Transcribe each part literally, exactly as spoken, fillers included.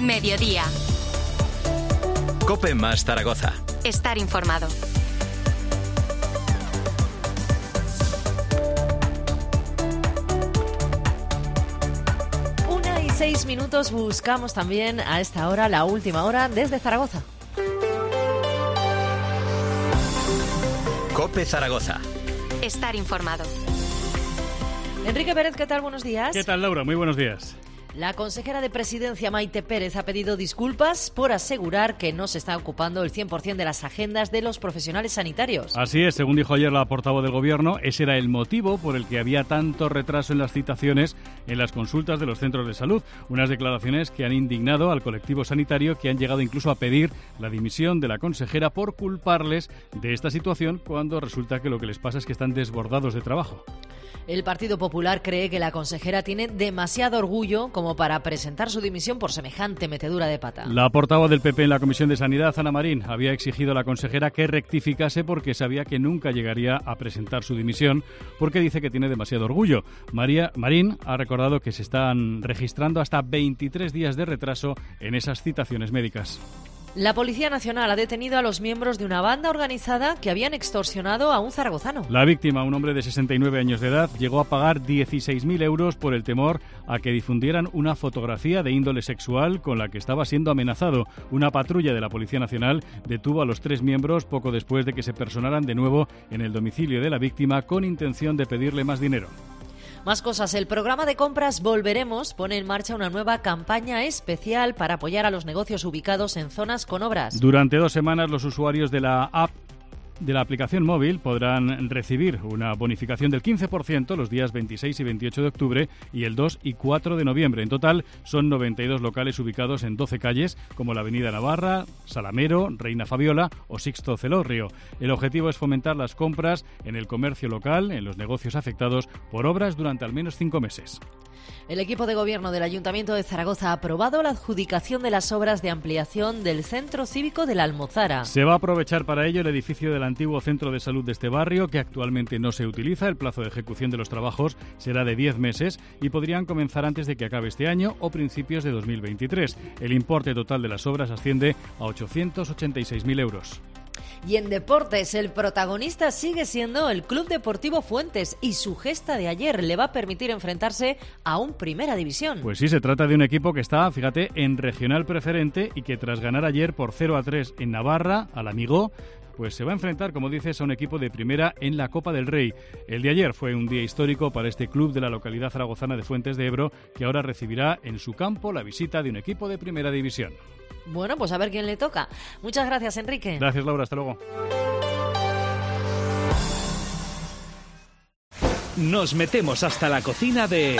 Mediodía. COPE más Zaragoza. Estar informado. Una y seis minutos buscamos también a esta hora, la última hora, desde Zaragoza. COPE Zaragoza. Estar informado. Enrique Pérez, ¿qué tal? Buenos días. ¿Qué tal, Laura? Muy buenos días. La consejera de Presidencia, Maite Pérez, ha pedido disculpas por asegurar que no se está ocupando el cien por ciento de las agendas de los profesionales sanitarios. Así es, según dijo ayer la portavoz del Gobierno, ese era el motivo por el que había tanto retraso en las citaciones en las consultas de los centros de salud. Unas declaraciones que han indignado al colectivo sanitario, que han llegado incluso a pedir la dimisión de la consejera por culparles de esta situación cuando resulta que lo que les pasa es que están desbordados de trabajo. El Partido Popular cree que la consejera tiene demasiado orgullo como para presentar su dimisión por semejante metedura de pata. La portavoz del P P en la Comisión de Sanidad, Ana Marín, había exigido a la consejera que rectificase porque sabía que nunca llegaría a presentar su dimisión porque dice que tiene demasiado orgullo. María Marín ha recordado que se están registrando hasta veintitrés días de retraso en esas citaciones médicas. La Policía Nacional ha detenido a los miembros de una banda organizada que habían extorsionado a un zaragozano. La víctima, un hombre de sesenta y nueve años de edad, llegó a pagar dieciséis mil euros por el temor a que difundieran una fotografía de índole sexual con la que estaba siendo amenazado. Una patrulla de la Policía Nacional detuvo a los tres miembros poco después de que se personaran de nuevo en el domicilio de la víctima con intención de pedirle más dinero. Más cosas. El programa de compras Volveremos pone en marcha una nueva campaña especial para apoyar a los negocios ubicados en zonas con obras. Durante dos semanas los usuarios de la app de la aplicación móvil podrán recibir una bonificación del quince por ciento los días veintiséis y veintiocho de octubre y el dos y cuatro de noviembre. En total son noventa y dos locales ubicados en doce calles como la Avenida Navarra, Salamero, Reina Fabiola o Sixto Celorrio. El objetivo es fomentar las compras en el comercio local, en los negocios afectados por obras durante al menos cinco meses. El equipo de gobierno del Ayuntamiento de Zaragoza ha aprobado la adjudicación de las obras de ampliación del Centro Cívico de la Almozara. Se va a aprovechar para ello el edificio del antiguo centro de salud de este barrio, que actualmente no se utiliza. El plazo de ejecución de los trabajos será de diez meses y podrían comenzar antes de que acabe este año o principios de dos mil veintitrés. El importe total de las obras asciende a ochocientos ochenta y seis mil euros. Y en deportes, el protagonista sigue siendo el Club Deportivo Fuentes y su gesta de ayer le va a permitir enfrentarse a un Primera División. Pues sí, se trata de un equipo que está, fíjate, en regional preferente y que tras ganar ayer por cero a tres en Navarra, al Amigó, pues se va a enfrentar, como dices, a un equipo de primera en la Copa del Rey. El de ayer fue un día histórico para este club de la localidad zaragozana de Fuentes de Ebro, que ahora recibirá en su campo la visita de un equipo de Primera División. Bueno, pues a ver quién le toca. Muchas gracias, Enrique. Gracias, Laura. Hasta luego. Nos metemos hasta la cocina de...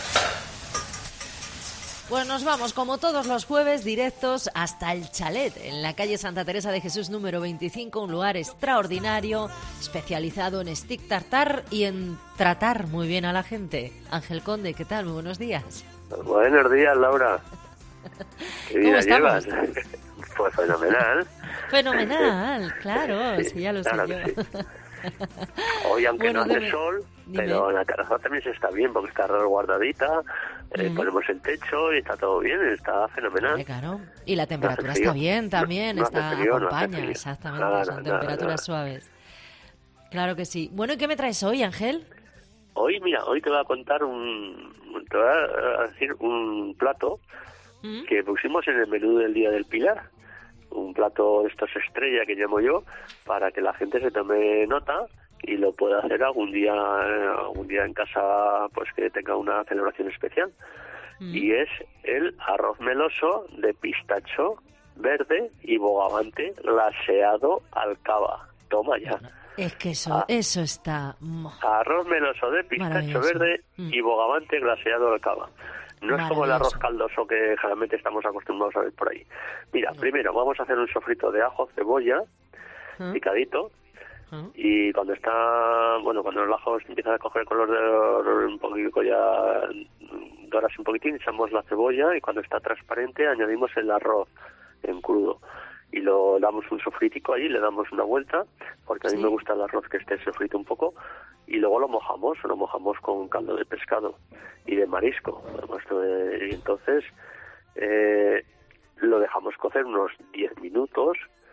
Pues nos vamos, como todos los jueves, directos hasta el Chalet, en la calle Santa Teresa de Jesús número veinticinco, un lugar extraordinario, especializado en stick tartar y en tratar muy bien a la gente. Ángel Conde, ¿qué tal? Muy buenos días. Buenos días, Laura. ¿Qué día estamos? llevas? Pues fenomenal. Fenomenal, claro, sí, ya lo claro sé yo. Sí. Hoy, aunque Bueno, no hace dime, sol, dime. pero la terraza también se está bien porque está resguardadita, eh, Mm. ponemos el techo y está todo bien, está fenomenal. Vale, claro. Y la temperatura No hace frío. está bien también, No- no hace está frío, no hace acompaña, frío. exactamente, Nada, son nada, temperaturas nada. suaves. Claro que sí. Bueno, ¿y qué me traes hoy, Ángel? Hoy, mira, hoy te voy a contar un, te voy a decir un plato ¿Mm? que pusimos en el menú del Día del Pilar. Un plato de estos estrella que llamo yo, para que la gente se tome nota y lo pueda hacer algún día eh, algún día en casa, pues que tenga una celebración especial. Mm. Y es el arroz meloso de pistacho verde y bogavante glaseado al cava. Toma ya. Es que eso, Ah. eso está... mo- Arroz meloso de pistacho Maravilloso. verde Mm. y bogavante glaseado al cava. No es como el arroz Maravilloso. caldoso que generalmente estamos acostumbrados a ver por ahí. Mira, primero vamos a hacer un sofrito de ajo, cebolla, ¿Mm? picadito, ¿Mm? y cuando está, bueno, cuando el ajo empieza a coger color de un poquito ya doras un poquitín, echamos la cebolla y cuando está transparente añadimos el arroz en crudo y lo damos un sofritico ahí, le damos una vuelta, porque a mí Sí. me gusta el arroz que esté sofrito un poco, y luego lo mojamos, lo mojamos con caldo de pescado y de marisco. Y entonces eh, lo dejamos cocer unos diez minutos.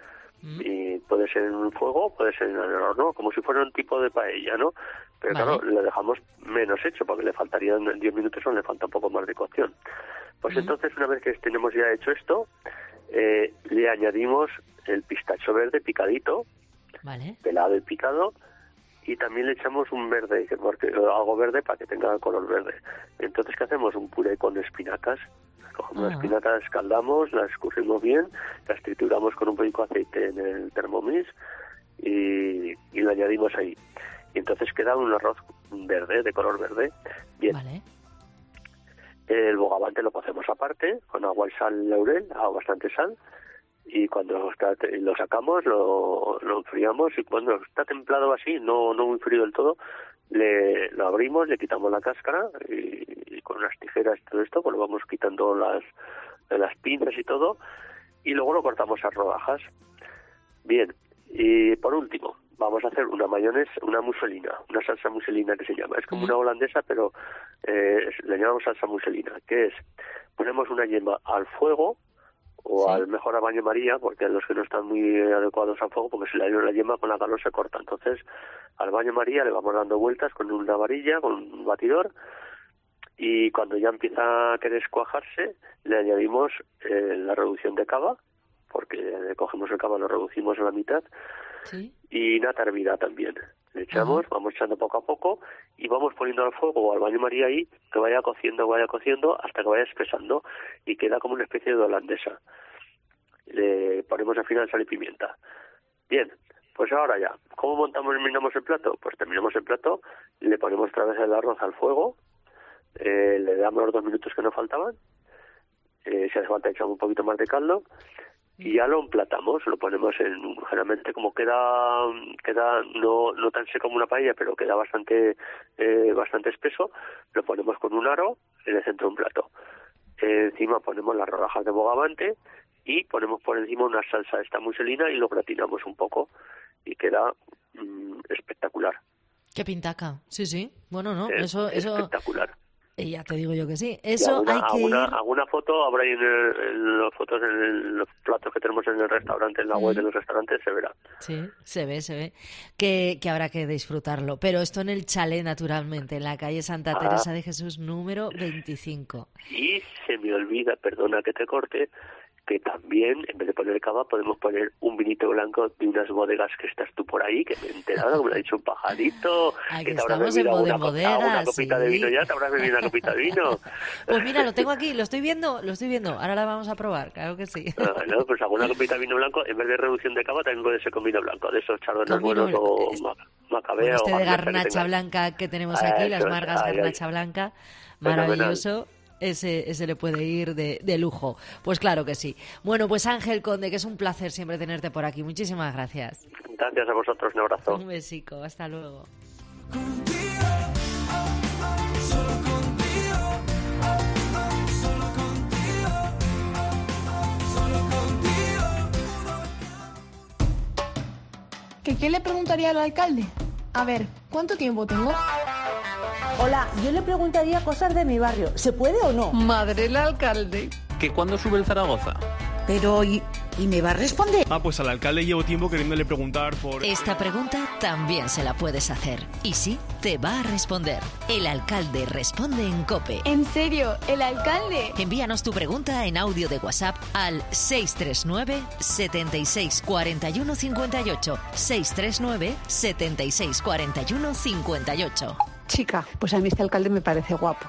Y puede ser en un fuego, puede ser en el horno, como si fuera un tipo de paella, ¿no? Pero vale. Claro, le dejamos menos hecho, porque le faltarían diez minutos o le falta un poco más de cocción. Pues mm. entonces, una vez que tenemos ya hecho esto, eh, le añadimos el pistacho verde picadito, vale. pelado y picado, y también le echamos un verde, porque algo verde para que tenga color verde. Entonces, ¿qué hacemos? Un puré con espinacas. Cogemos uh-huh. las espinacas, las escaldamos, las escurrimos bien, las trituramos con un poquito de aceite en el Thermomix y, y lo añadimos ahí. Y entonces queda un arroz verde, de color verde. Bien. Vale. El bogavante lo cocemos aparte, con agua y sal laurel, agua bastante sal, y cuando está, lo sacamos, lo, lo enfriamos, y cuando está templado así, no, no muy frío del todo, le lo abrimos, le quitamos la cáscara y, y con unas tijeras y todo esto, pues lo vamos quitando las, las pinzas y todo, y luego lo cortamos a rodajas. Bien, y por último, vamos a hacer una mayonesa, una muselina, una salsa muselina que se llama. Es como una holandesa, pero eh, le llamamos salsa muselina, que es, ponemos una yema al fuego, o sí. al mejor a baño María, porque los que no están muy adecuados al fuego, porque si le dan la yema con la calor se corta. Entonces, al baño María le vamos dando vueltas con una varilla, con un batidor, y cuando ya empieza a querer cuajarse, le añadimos eh, la reducción de cava, porque cogemos el cava, lo reducimos a la mitad, ¿sí? y nata hervida también. Le echamos, uh-huh. vamos echando poco a poco y vamos poniendo al fuego o al baño María ahí, que vaya cociendo, vaya cociendo hasta que vaya espesando y queda como una especie de holandesa. Le ponemos al final sal y pimienta. Bien, pues ahora ya, ¿cómo montamos y terminamos el plato? Pues terminamos el plato, le ponemos otra vez el arroz al fuego, eh, le damos los dos minutos que nos faltaban, eh, si hace falta echamos un poquito más de caldo, y ya lo emplatamos, lo ponemos en, generalmente como queda queda no no tan seco como una paella, pero queda bastante eh, bastante espeso, lo ponemos con un aro en el centro de un plato. Eh, encima ponemos las rodajas de bogavante y ponemos por encima una salsa esta muselina y lo gratinamos un poco y queda mmm, espectacular. Qué pintaca, sí, sí. Bueno, no, es, eso eso espectacular. Y ya te digo yo que sí. Eso alguna, hay que alguna, ir... alguna foto habrá ahí en, el, en las fotos, en el, los platos que tenemos en el restaurante, en la web mm. de los restaurantes, se verá. Sí, se ve, se ve. Que, que habrá que disfrutarlo. Pero esto en el chalet, naturalmente, en la calle Santa ah. Teresa de Jesús, número veinticinco. Y se me olvida, perdona que te corte, que también, en vez de poner cava, podemos poner un vinito blanco de unas bodegas que estás tú por ahí, que me he enterado, como me ha dicho un pajarito, Aquí que te habrás bebido una, bodegas, una copita sí. de vino ya, te habrás bebido una copita de vino. Pues mira, lo tengo aquí, lo estoy viendo, lo estoy viendo, ahora la vamos a probar, claro que sí. Ah, no, pues alguna copita de vino blanco, en vez de reducción de cava, también puede ser con vino blanco, de esos chardones buenos o es... macabea. Bueno, este o de garnacha que blanca que tenemos aquí, ah, las margas ah, garnacha blanca, maravilloso. Ese, ese le puede ir de, de lujo. Pues claro que sí. Bueno, pues Ángel Conde, que es un placer siempre tenerte por aquí. Muchísimas gracias. Gracias a vosotros, un abrazo. Un besico, hasta luego. ¿Que qué le preguntaría al alcalde? A ver, ¿cuánto tiempo tengo? Hola, yo le preguntaría cosas de mi barrio. ¿Se puede o no? Madre el alcalde. ¿Que cuándo sube el Zaragoza? Pero, ¿y, ¿y me va a responder? Ah, pues al alcalde llevo tiempo queriéndole preguntar por... Esta pregunta también se la puedes hacer. Y sí, te va a responder. El alcalde responde en COPE. ¿En serio? ¿El alcalde? Envíanos tu pregunta en audio de WhatsApp al seis tres nueve, setenta y seis, cuarenta y uno, cincuenta y ocho. seis tres nueve, setenta y seis, cuarenta y uno, cincuenta y ocho. Chica, pues a mí este alcalde me parece guapo.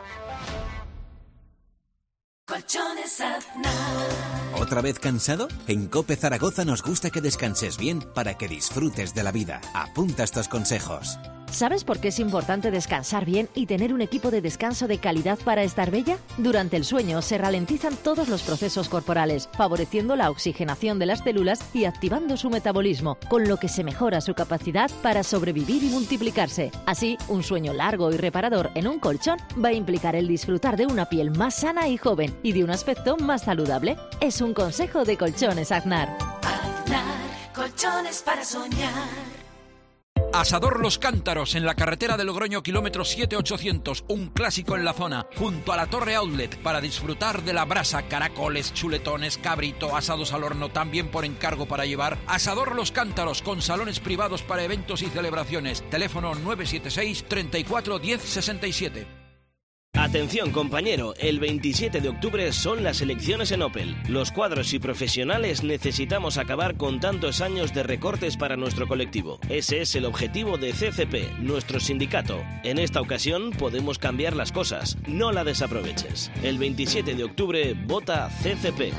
Colchones Aznar. ¿Otra vez cansado? En COPE Zaragoza nos gusta que descanses bien para que disfrutes de la vida. Apunta estos consejos. ¿Sabes por qué es importante descansar bien y tener un equipo de descanso de calidad para estar bella? Durante el sueño se ralentizan todos los procesos corporales, favoreciendo la oxigenación de las células y activando su metabolismo, con lo que se mejora su capacidad para sobrevivir y multiplicarse. Así, un sueño largo y reparador en un colchón va a implicar el disfrutar de una piel más sana y joven y de un aspecto más saludable. Es un consejo de Colchones Aznar. Aznar, colchones para soñar. Asador Los Cántaros, en la carretera de Logroño, kilómetro siete ochocientos, un clásico en la zona, junto a la Torre Outlet, para disfrutar de la brasa, caracoles, chuletones, cabrito, asados al horno, también por encargo para llevar. Asador Los Cántaros, con salones privados para eventos y celebraciones. Teléfono nueve siete seis, treinta y cuatro, diez sesenta y siete. Atención compañero, el veintisiete de octubre son las elecciones en Opel. Los cuadros y profesionales necesitamos acabar con tantos años de recortes para nuestro colectivo. Ese es el objetivo de C C P, nuestro sindicato. En esta ocasión podemos cambiar las cosas, no la desaproveches. El veintisiete de octubre vota C C P.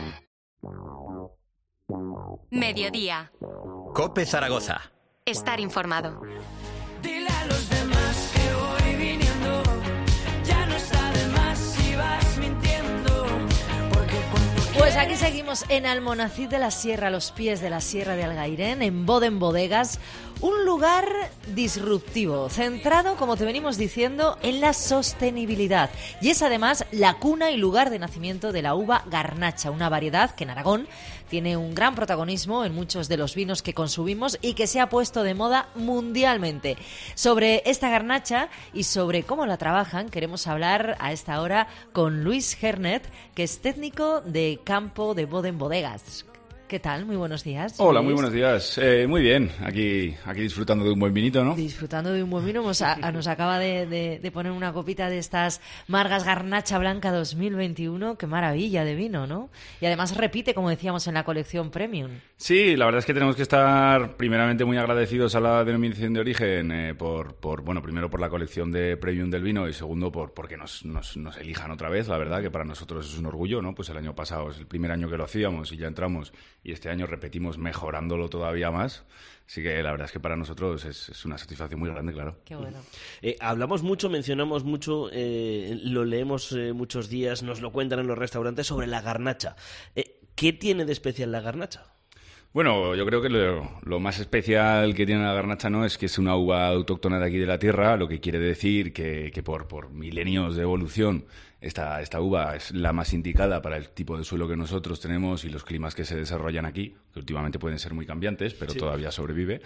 Mediodía. COPE Zaragoza. Estar informado. Dile a los demás que voy viniendo. Ya no está de más si vas mintiendo. Porque cuando Pues aquí seguimos en Almonacid de la Sierra, a los pies de la Sierra de Algairén, en Boden Bodegas. Un lugar disruptivo, centrado, como te venimos diciendo, en la sostenibilidad. Y es además la cuna y lugar de nacimiento de la uva garnacha, una variedad que en Aragón tiene un gran protagonismo en muchos de los vinos que consumimos y que se ha puesto de moda mundialmente. Sobre esta garnacha y sobre cómo la trabajan, queremos hablar a esta hora con Luis Gernet, que es técnico de campo de Boden Bodegas. ¿Qué tal? Muy buenos días. Hola, Luis. muy buenos días. Eh, muy bien, aquí aquí disfrutando de un buen vinito, ¿no? Disfrutando de un buen vino. Nos, a, nos acaba de, de, de poner una copita de estas Margas Garnacha Blanca dos mil veintiuno. Qué maravilla de vino, ¿no? Y además repite, como decíamos, en la colección Premium. Sí, la verdad es que tenemos que estar primeramente muy agradecidos a la denominación de origen eh, por, por, bueno, primero por la colección de Premium del vino y segundo por porque nos, nos, nos elijan otra vez, la verdad, que para nosotros es un orgullo, ¿no? Pues el año pasado es el primer año que lo hacíamos y ya entramos y este año repetimos mejorándolo todavía más. Así que la verdad es que para nosotros es, es una satisfacción muy grande, claro. Qué bueno. Eh, hablamos mucho, mencionamos mucho, eh, lo leemos eh, muchos días, nos lo cuentan en los restaurantes sobre la garnacha. Eh, ¿Qué tiene de especial la garnacha? Bueno, yo creo que lo, lo más especial que tiene la garnacha no es que es una uva autóctona de aquí de la tierra, lo que quiere decir que, que por, por milenios de evolución esta, esta uva es la más indicada para el tipo de suelo que nosotros tenemos y los climas que se desarrollan aquí, que últimamente pueden ser muy cambiantes, pero sí, todavía sobrevive.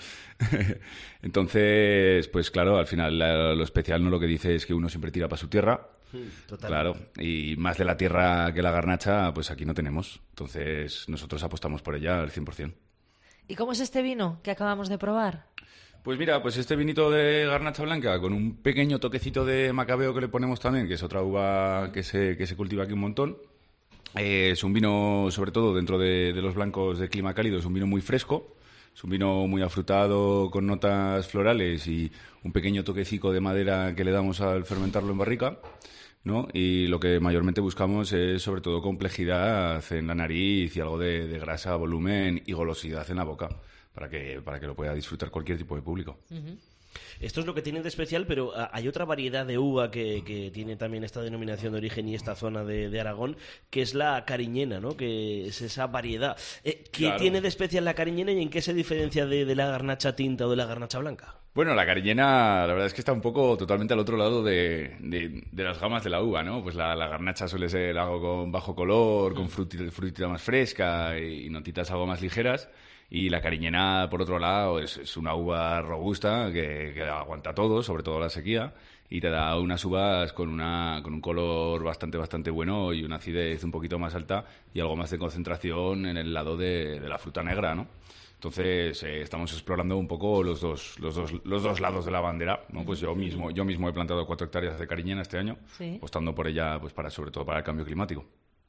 Entonces, pues claro, al final la, lo especial no lo que dice es que uno siempre tira para su tierra. Total. Claro, y más de la tierra que la garnacha, pues aquí no tenemos. Entonces, nosotros apostamos por ella al cien por ciento. ¿Y cómo es este vino que acabamos de probar? Pues mira, pues este vinito de garnacha blanca con un pequeño toquecito de macabeo que le ponemos también, que es otra uva que se, que se cultiva aquí un montón. Eh, es un vino, sobre todo dentro de, de los blancos de clima cálido, es un vino muy fresco. Es un vino muy afrutado con notas florales y un pequeño toquecico de madera que le damos al fermentarlo en barrica, ¿no? Y lo que mayormente buscamos es sobre todo complejidad en la nariz y algo de, de grasa, volumen y golosidad en la boca para que, para que lo pueda disfrutar cualquier tipo de público. Uh-huh. Esto es lo que tiene de especial, pero hay otra variedad de uva que, que tiene también esta denominación de origen y esta zona de, de Aragón, que es la cariñena, ¿no? Que es esa variedad. Eh, ¿Qué Claro. tiene de especial la cariñena y en qué se diferencia de, de la garnacha tinta o de la garnacha blanca? Bueno, la cariñena, la verdad es que está un poco totalmente al otro lado de, de, de las gamas de la uva, ¿no? Pues la, la garnacha suele ser algo con bajo color, con frutita, frutita más fresca y, y notitas algo más ligeras. Y la cariñena, por otro lado, es, es una uva robusta que, que aguanta todo, sobre todo la sequía, y te da unas uvas con, una, con un color bastante, bastante bueno y una acidez un poquito más alta y algo más de concentración en el lado de, de la fruta negra, ¿no? Entonces, eh, estamos explorando un poco los dos, los dos, los dos lados de la bandera, ¿no? Pues yo mismo, yo mismo he plantado cuatro hectáreas de cariñena este año, Sí. apostando por ella, pues para, sobre todo para el cambio climático.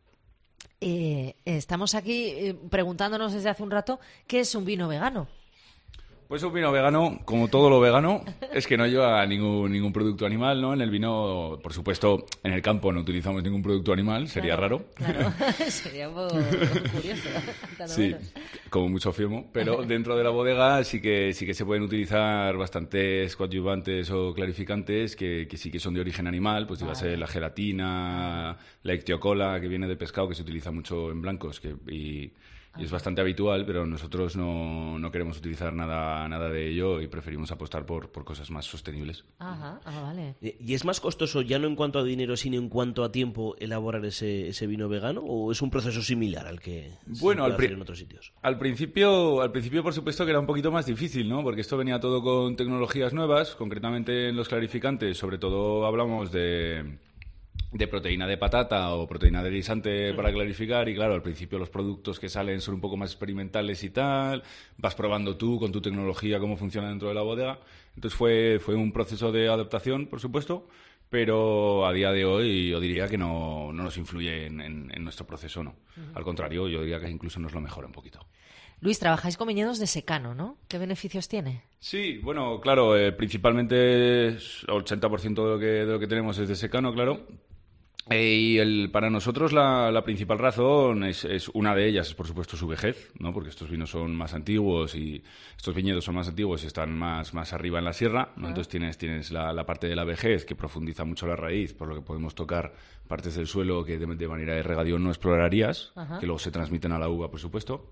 Eh, estamos aquí eh, preguntándonos desde hace un rato qué es un vino vegano. Pues un vino vegano, como todo lo vegano, es que no lleva ningún, ningún producto animal, ¿no? En el vino, por supuesto, en el campo no utilizamos ningún producto animal, sería Claro, raro. Claro, sería un poco curioso. Cuando Sí, menos. como mucho firmo, pero dentro de la bodega sí que sí que se pueden utilizar bastantes coadyuvantes o clarificantes que, que sí que son de origen animal, pues iba a ser la gelatina, la ictiocola que viene del pescado, que se utiliza mucho en blancos, que, y, y es bastante habitual, pero nosotros no, no queremos utilizar nada, nada de ello y preferimos apostar por, por cosas más sostenibles. Ajá, ah, vale. ¿Y es más costoso ya no en cuanto a dinero, sino en cuanto a tiempo elaborar ese, ese vino vegano, o es un proceso similar al que bueno, se puede al pri- hacer en otros sitios? Al principio, al principio, por supuesto, que era un poquito más difícil, ¿no? Porque esto venía todo con tecnologías nuevas, concretamente en los clarificantes, sobre todo hablamos de... de proteína de patata o proteína de guisante para clarificar, y claro, al principio los productos que salen son un poco más experimentales y tal, vas probando tú con tu tecnología cómo funciona dentro de la bodega, entonces fue, fue un proceso de adaptación, por supuesto, pero a día de hoy yo diría que no, no nos influye en, en, en nuestro proceso, no. Uh-huh. Al contrario, yo diría que incluso nos lo mejora un poquito. Luis, trabajáis con viñedos de secano, ¿no? ¿Qué beneficios tiene? Sí, bueno, claro, eh, principalmente el ochenta por ciento de lo que, de lo que tenemos es de secano, claro. Eh, y el, para nosotros la, la principal razón es, es una de ellas, es por supuesto su vejez, ¿no? Porque estos vinos son más antiguos y estos viñedos son más antiguos y están más, más arriba en la sierra, ¿no? Uh-huh. Entonces tienes, tienes la, la parte de la vejez que profundiza mucho la raíz, por lo que podemos tocar partes del suelo que de, de manera de regadío no explorarías, uh-huh. que luego se transmiten a la uva, por supuesto.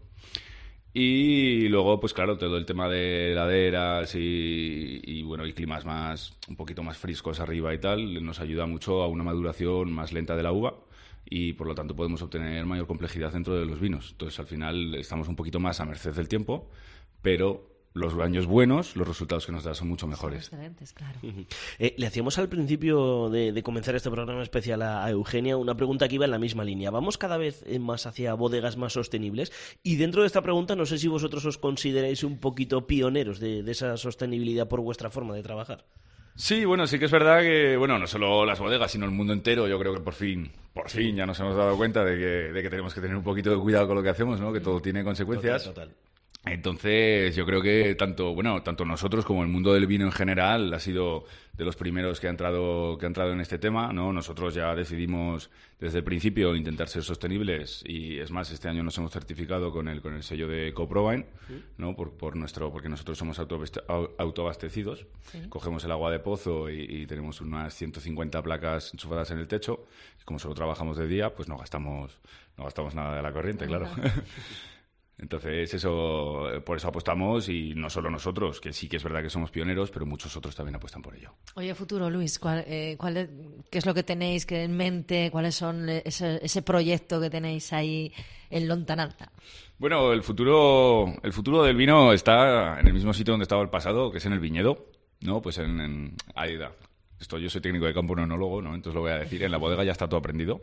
Y luego, pues claro, todo el tema de laderas y, y bueno, y climas más un poquito más frescos arriba y tal, nos ayuda mucho a una maduración más lenta de la uva y por lo tanto podemos obtener mayor complejidad dentro de los vinos. Entonces al final estamos un poquito más a merced del tiempo, pero los años buenos, los resultados que nos da son mucho mejores. Son excelentes, claro. Uh-huh. Eh, le hacíamos al principio de, de comenzar este programa especial a, a Eugenia una pregunta que iba en la misma línea. Vamos cada vez más hacia bodegas más sostenibles y dentro de esta pregunta no sé si vosotros os consideráis un poquito pioneros de, de esa sostenibilidad por vuestra forma de trabajar. Sí, bueno, sí que es verdad que, bueno, no solo las bodegas, sino el mundo entero, yo creo que por fin, por fin ya nos hemos dado cuenta de que, de que tenemos que tener un poquito de cuidado con lo que hacemos, ¿no? Que todo tiene consecuencias. Total, total. Entonces, yo creo que tanto, bueno, tanto nosotros como el mundo del vino en general ha sido de los primeros que ha entrado, que ha entrado en este tema, ¿no? Nosotros ya decidimos desde el principio intentar ser sostenibles y es más, este año nos hemos certificado con el, con el sello de EcoProWine, ¿no? Por, por nuestro, porque nosotros somos autoabastecidos, sí. Cogemos el agua de pozo y, y tenemos unas ciento cincuenta placas enchufadas en el techo. Y como solo trabajamos de día, pues no gastamos, no gastamos nada de la corriente, claro. Entonces, eso, por eso apostamos y no solo nosotros, que sí que es verdad que somos pioneros, pero muchos otros también apuestan por ello. Oye, futuro, Luis, ¿cuál, eh, cuál es, ¿qué es lo que tenéis que en mente? ¿Cuáles son ese, ese proyecto que tenéis ahí en lontananza? Bueno, el futuro, el futuro del vino está en el mismo sitio donde estaba el pasado, que es en el viñedo, ¿no? Pues en, en ahí da. Esto, yo soy técnico de campo, no enólogo, ¿no? Entonces lo voy a decir, en la bodega ya está todo aprendido.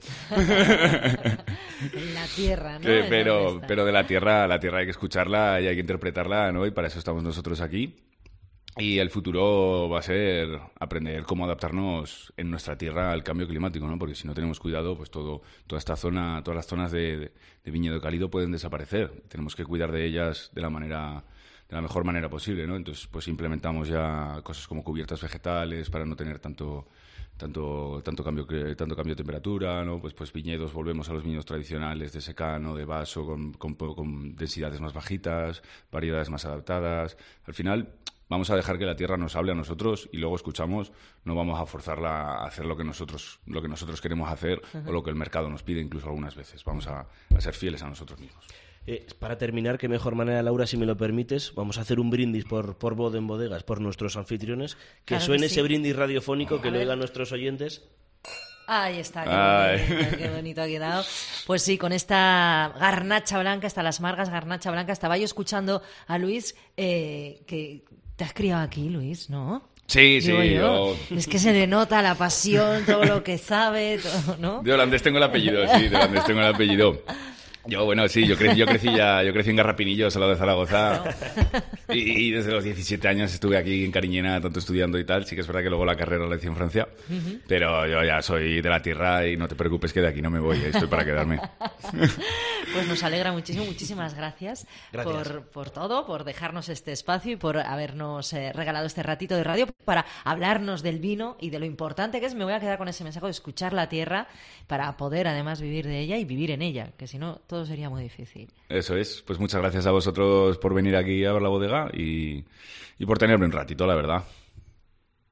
En la tierra, ¿no? Que, pero, pero de la tierra, la tierra hay que escucharla y hay que interpretarla, ¿no? Y para eso estamos nosotros aquí. Y el futuro va a ser aprender cómo adaptarnos en nuestra tierra al cambio climático, ¿no? Porque si no tenemos cuidado, pues todo, toda esta zona, todas las zonas de, de, de viñedo cálido pueden desaparecer. Tenemos que cuidar de ellas de la manera... de la mejor manera posible, ¿no? Entonces, pues implementamos ya cosas como cubiertas vegetales para no tener tanto tanto tanto cambio tanto cambio de temperatura, ¿no? Pues pues viñedos, volvemos a los viñedos tradicionales de secano, de vaso, con, con, con densidades más bajitas, variedades más adaptadas. Al final vamos a dejar que la tierra nos hable a nosotros y luego escuchamos, no vamos a forzarla a hacer lo que nosotros lo que nosotros queremos hacer uh-huh. o lo que el mercado nos pide incluso algunas veces. Vamos a, a ser fieles a nosotros mismos. Eh, para terminar, qué mejor manera, Laura, si me lo permites, vamos a hacer un brindis por, por Boden Bodegas, por nuestros anfitriones, que claro suene que sí. Ese brindis radiofónico, que lo oigan nuestros oyentes. Ahí está, qué bonito, qué bonito ha quedado. Pues sí, con esta garnacha blanca, hasta las margas garnacha blanca, estaba yo escuchando a Luis, eh, que te has criado aquí, Luis, ¿no? Sí, Digo sí. Yo. Yo... Es que se le nota la pasión, todo lo que sabe, todo, ¿no? De holandés tengo el apellido, sí, de holandés tengo el apellido. Yo, bueno, sí, yo crecí, yo crecí ya, yo crecí en Garrapinillos, al lado de Zaragoza, no. y, y desde los diecisiete años estuve aquí en Cariñena, tanto estudiando y tal. Sí que es verdad que luego la carrera la hice en Francia, uh-huh. pero yo ya soy de la tierra y no te preocupes que de aquí no me voy, estoy para quedarme. Pues nos alegra muchísimo, muchísimas gracias, gracias. Por, por todo, por dejarnos este espacio y por habernos eh, regalado este ratito de radio para hablarnos del vino y de lo importante que es. Me voy a quedar con ese mensaje de escuchar la tierra para poder además vivir de ella y vivir en ella, que si no todo sería muy difícil. Eso es. Pues muchas gracias a vosotros por venir aquí a ver la bodega y, y por tenerme un ratito, la verdad.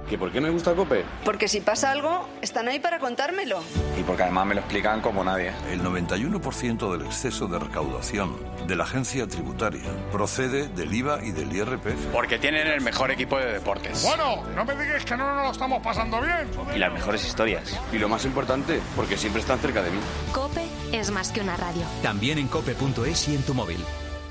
¿Que por qué me gusta COPE? Porque si pasa algo, están ahí para contármelo. Y porque además me lo explican como nadie. El noventa y uno por ciento del exceso de recaudación de la agencia tributaria procede del I V A y del I R P F. Porque tienen el mejor equipo de deportes. Bueno, no me digas que no nos lo estamos pasando bien. Y las mejores historias. Y lo más importante, porque siempre están cerca de mí. COPE es más que una radio. También en cope punto es y en tu móvil.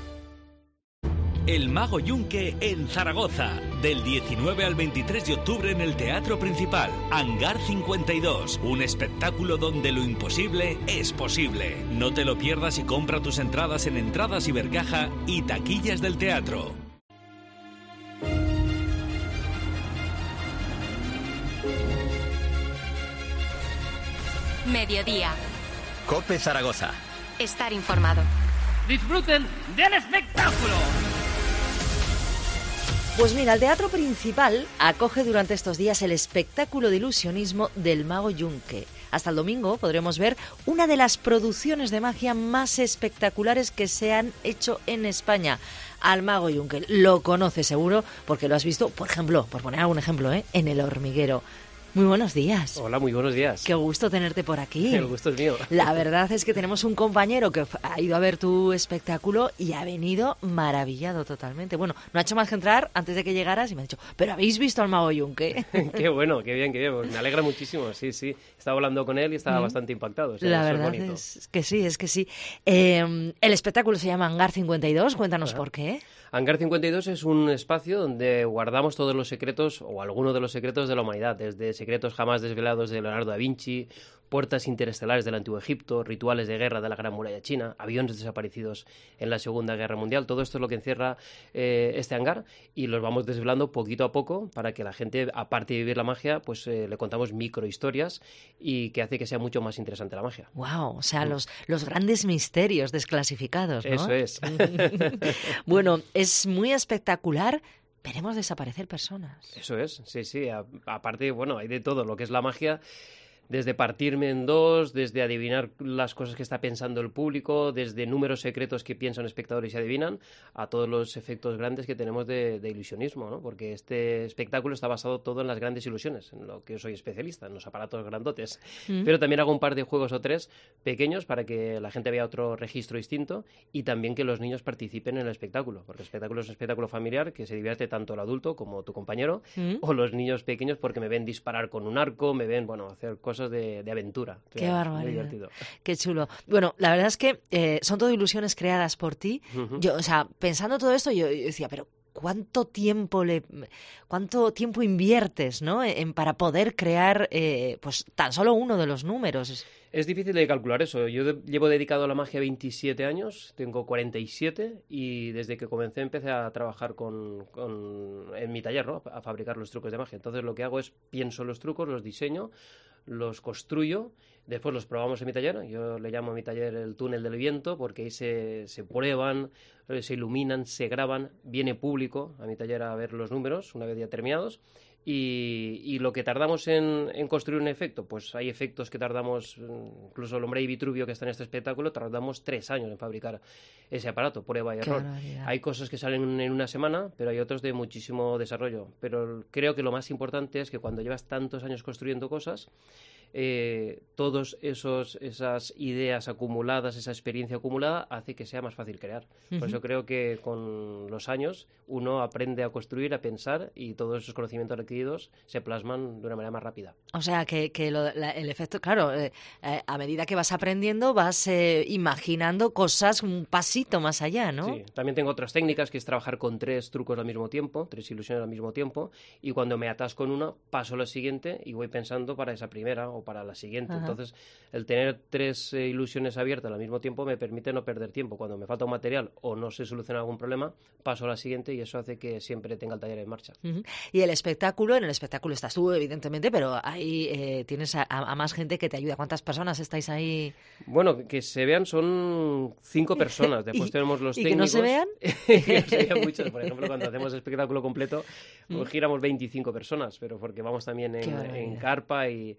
El Mago Yunque en Zaragoza, del diecinueve al veintitrés de octubre en el Teatro Principal, Hangar cincuenta y dos, un espectáculo donde lo imposible es posible. No te lo pierdas y compra tus entradas en Entradas Ibercaja y taquillas del teatro. Mediodía. COPE Zaragoza. Estar informado. Disfruten del espectáculo. Pues mira, el Teatro Principal acoge durante estos días el espectáculo de ilusionismo del Mago Yunque. Hasta el domingo podremos ver una de las producciones de magia más espectaculares que se han hecho en España. Al Mago Yunque lo conoces seguro porque lo has visto, por ejemplo, por poner algún ejemplo, ¿eh? en El Hormiguero. Muy buenos días. Hola, muy buenos días. Qué gusto tenerte por aquí. El gusto es mío. La verdad es que tenemos un compañero que ha ido a ver tu espectáculo y ha venido maravillado totalmente. Bueno, no ha hecho más que entrar antes de que llegaras y me ha dicho, ¿pero habéis visto al Mago Yunque? Qué bueno, qué bien, qué bien. Pues me alegra muchísimo, sí, sí. Estaba hablando con él y estaba mm. bastante impactado. O sea, La verdad es, es que sí, es que sí. Eh, el espectáculo se llama Hangar cincuenta y dos, cuéntanos Ajá. por qué. Hangar cincuenta y dos es un espacio donde guardamos todos los secretos, o algunos de los secretos de la humanidad, desde secretos jamás desvelados de Leonardo da Vinci, puertas interestelares del Antiguo Egipto, rituales de guerra de la Gran Muralla China, aviones desaparecidos en la Segunda Guerra Mundial. Todo esto es lo que encierra eh, este hangar y los vamos desvelando poquito a poco para que la gente, aparte de vivir la magia, pues eh, le contamos microhistorias y que hace que sea mucho más interesante la magia. Wow, o sea, mm. los, los grandes misterios desclasificados, ¿no? Eso es. Bueno, es muy espectacular. Veremos desaparecer personas. Eso es, sí, sí. A, aparte, bueno, hay de todo. Lo que es la magia, desde partirme en dos, desde adivinar las cosas que está pensando el público, desde números secretos que piensan espectadores y adivinan, a todos los efectos grandes que tenemos de, de ilusionismo, ¿no? Porque este espectáculo está basado todo en las grandes ilusiones, en lo que yo soy especialista, en los aparatos grandotes. Mm. Pero también hago un par de juegos o tres pequeños para que la gente vea otro registro distinto y también que los niños participen en el espectáculo, porque el espectáculo es un espectáculo familiar que se divierte tanto el adulto como tu compañero mm. o los niños pequeños porque me ven disparar con un arco, me ven, bueno, hacer cosas De, de aventura. Qué barbaridad. Qué chulo. Bueno, la verdad es que eh, son todo ilusiones creadas por ti. Uh-huh. Yo, o sea, pensando todo esto, yo, yo decía, pero ¿cuánto tiempo le, cuánto tiempo inviertes, ¿no? En, para poder crear, eh, pues, tan solo uno de los números? Es difícil de calcular eso. Yo de, llevo dedicado a la magia veintisiete años, tengo cuarenta y siete y desde que comencé empecé a trabajar con, con, en mi taller, ¿no? A fabricar los trucos de magia. Entonces lo que hago es pienso los trucos, los diseño, los construyo, después los probamos en mi taller. Yo le llamo a mi taller el túnel del viento porque ahí se, se prueban, se iluminan, se graban, viene público a mi taller a ver los números una vez ya terminados. Y, y lo que tardamos en, en construir un efecto, pues hay efectos que tardamos, incluso el hombre y Vitruvio que está en este espectáculo, tardamos tres años en fabricar ese aparato, prueba y error. Hay cosas que salen en una semana, pero hay otros de muchísimo desarrollo. Pero creo que lo más importante es que cuando llevas tantos años construyendo cosas, eh, todos esos esas ideas acumuladas, esa experiencia acumulada hace que sea más fácil crear. Uh-huh. Por eso creo que con los años uno aprende a construir, a pensar y todos esos conocimientos adquiridos se plasman de una manera más rápida. O sea que, que lo, la, el efecto, claro, eh, eh, a medida que vas aprendiendo vas eh, imaginando cosas un pasito más allá, ¿no? Sí, también tengo otras técnicas que es trabajar con tres trucos al mismo tiempo, tres ilusiones al mismo tiempo y cuando me atasco en una paso a la siguiente y voy pensando para esa primera o para la siguiente. Ajá. Entonces, el tener tres eh, ilusiones abiertas al mismo tiempo me permite no perder tiempo. Cuando me falta un material o no se soluciona algún problema, paso a la siguiente y eso hace que siempre tenga el taller en marcha. Uh-huh. Y el espectáculo, en el espectáculo estás tú, evidentemente, pero ahí eh, tienes a, a más gente que te ayuda. ¿Cuántas personas estáis ahí? Bueno, que se vean son cinco personas. Después ¿Y, tenemos los ¿y técnicos. ¿Y que no se vean? Que no se vean muchos. Por ejemplo, cuando hacemos espectáculo completo, pues giramos veinticinco personas, pero porque vamos también en, en carpa y, y es un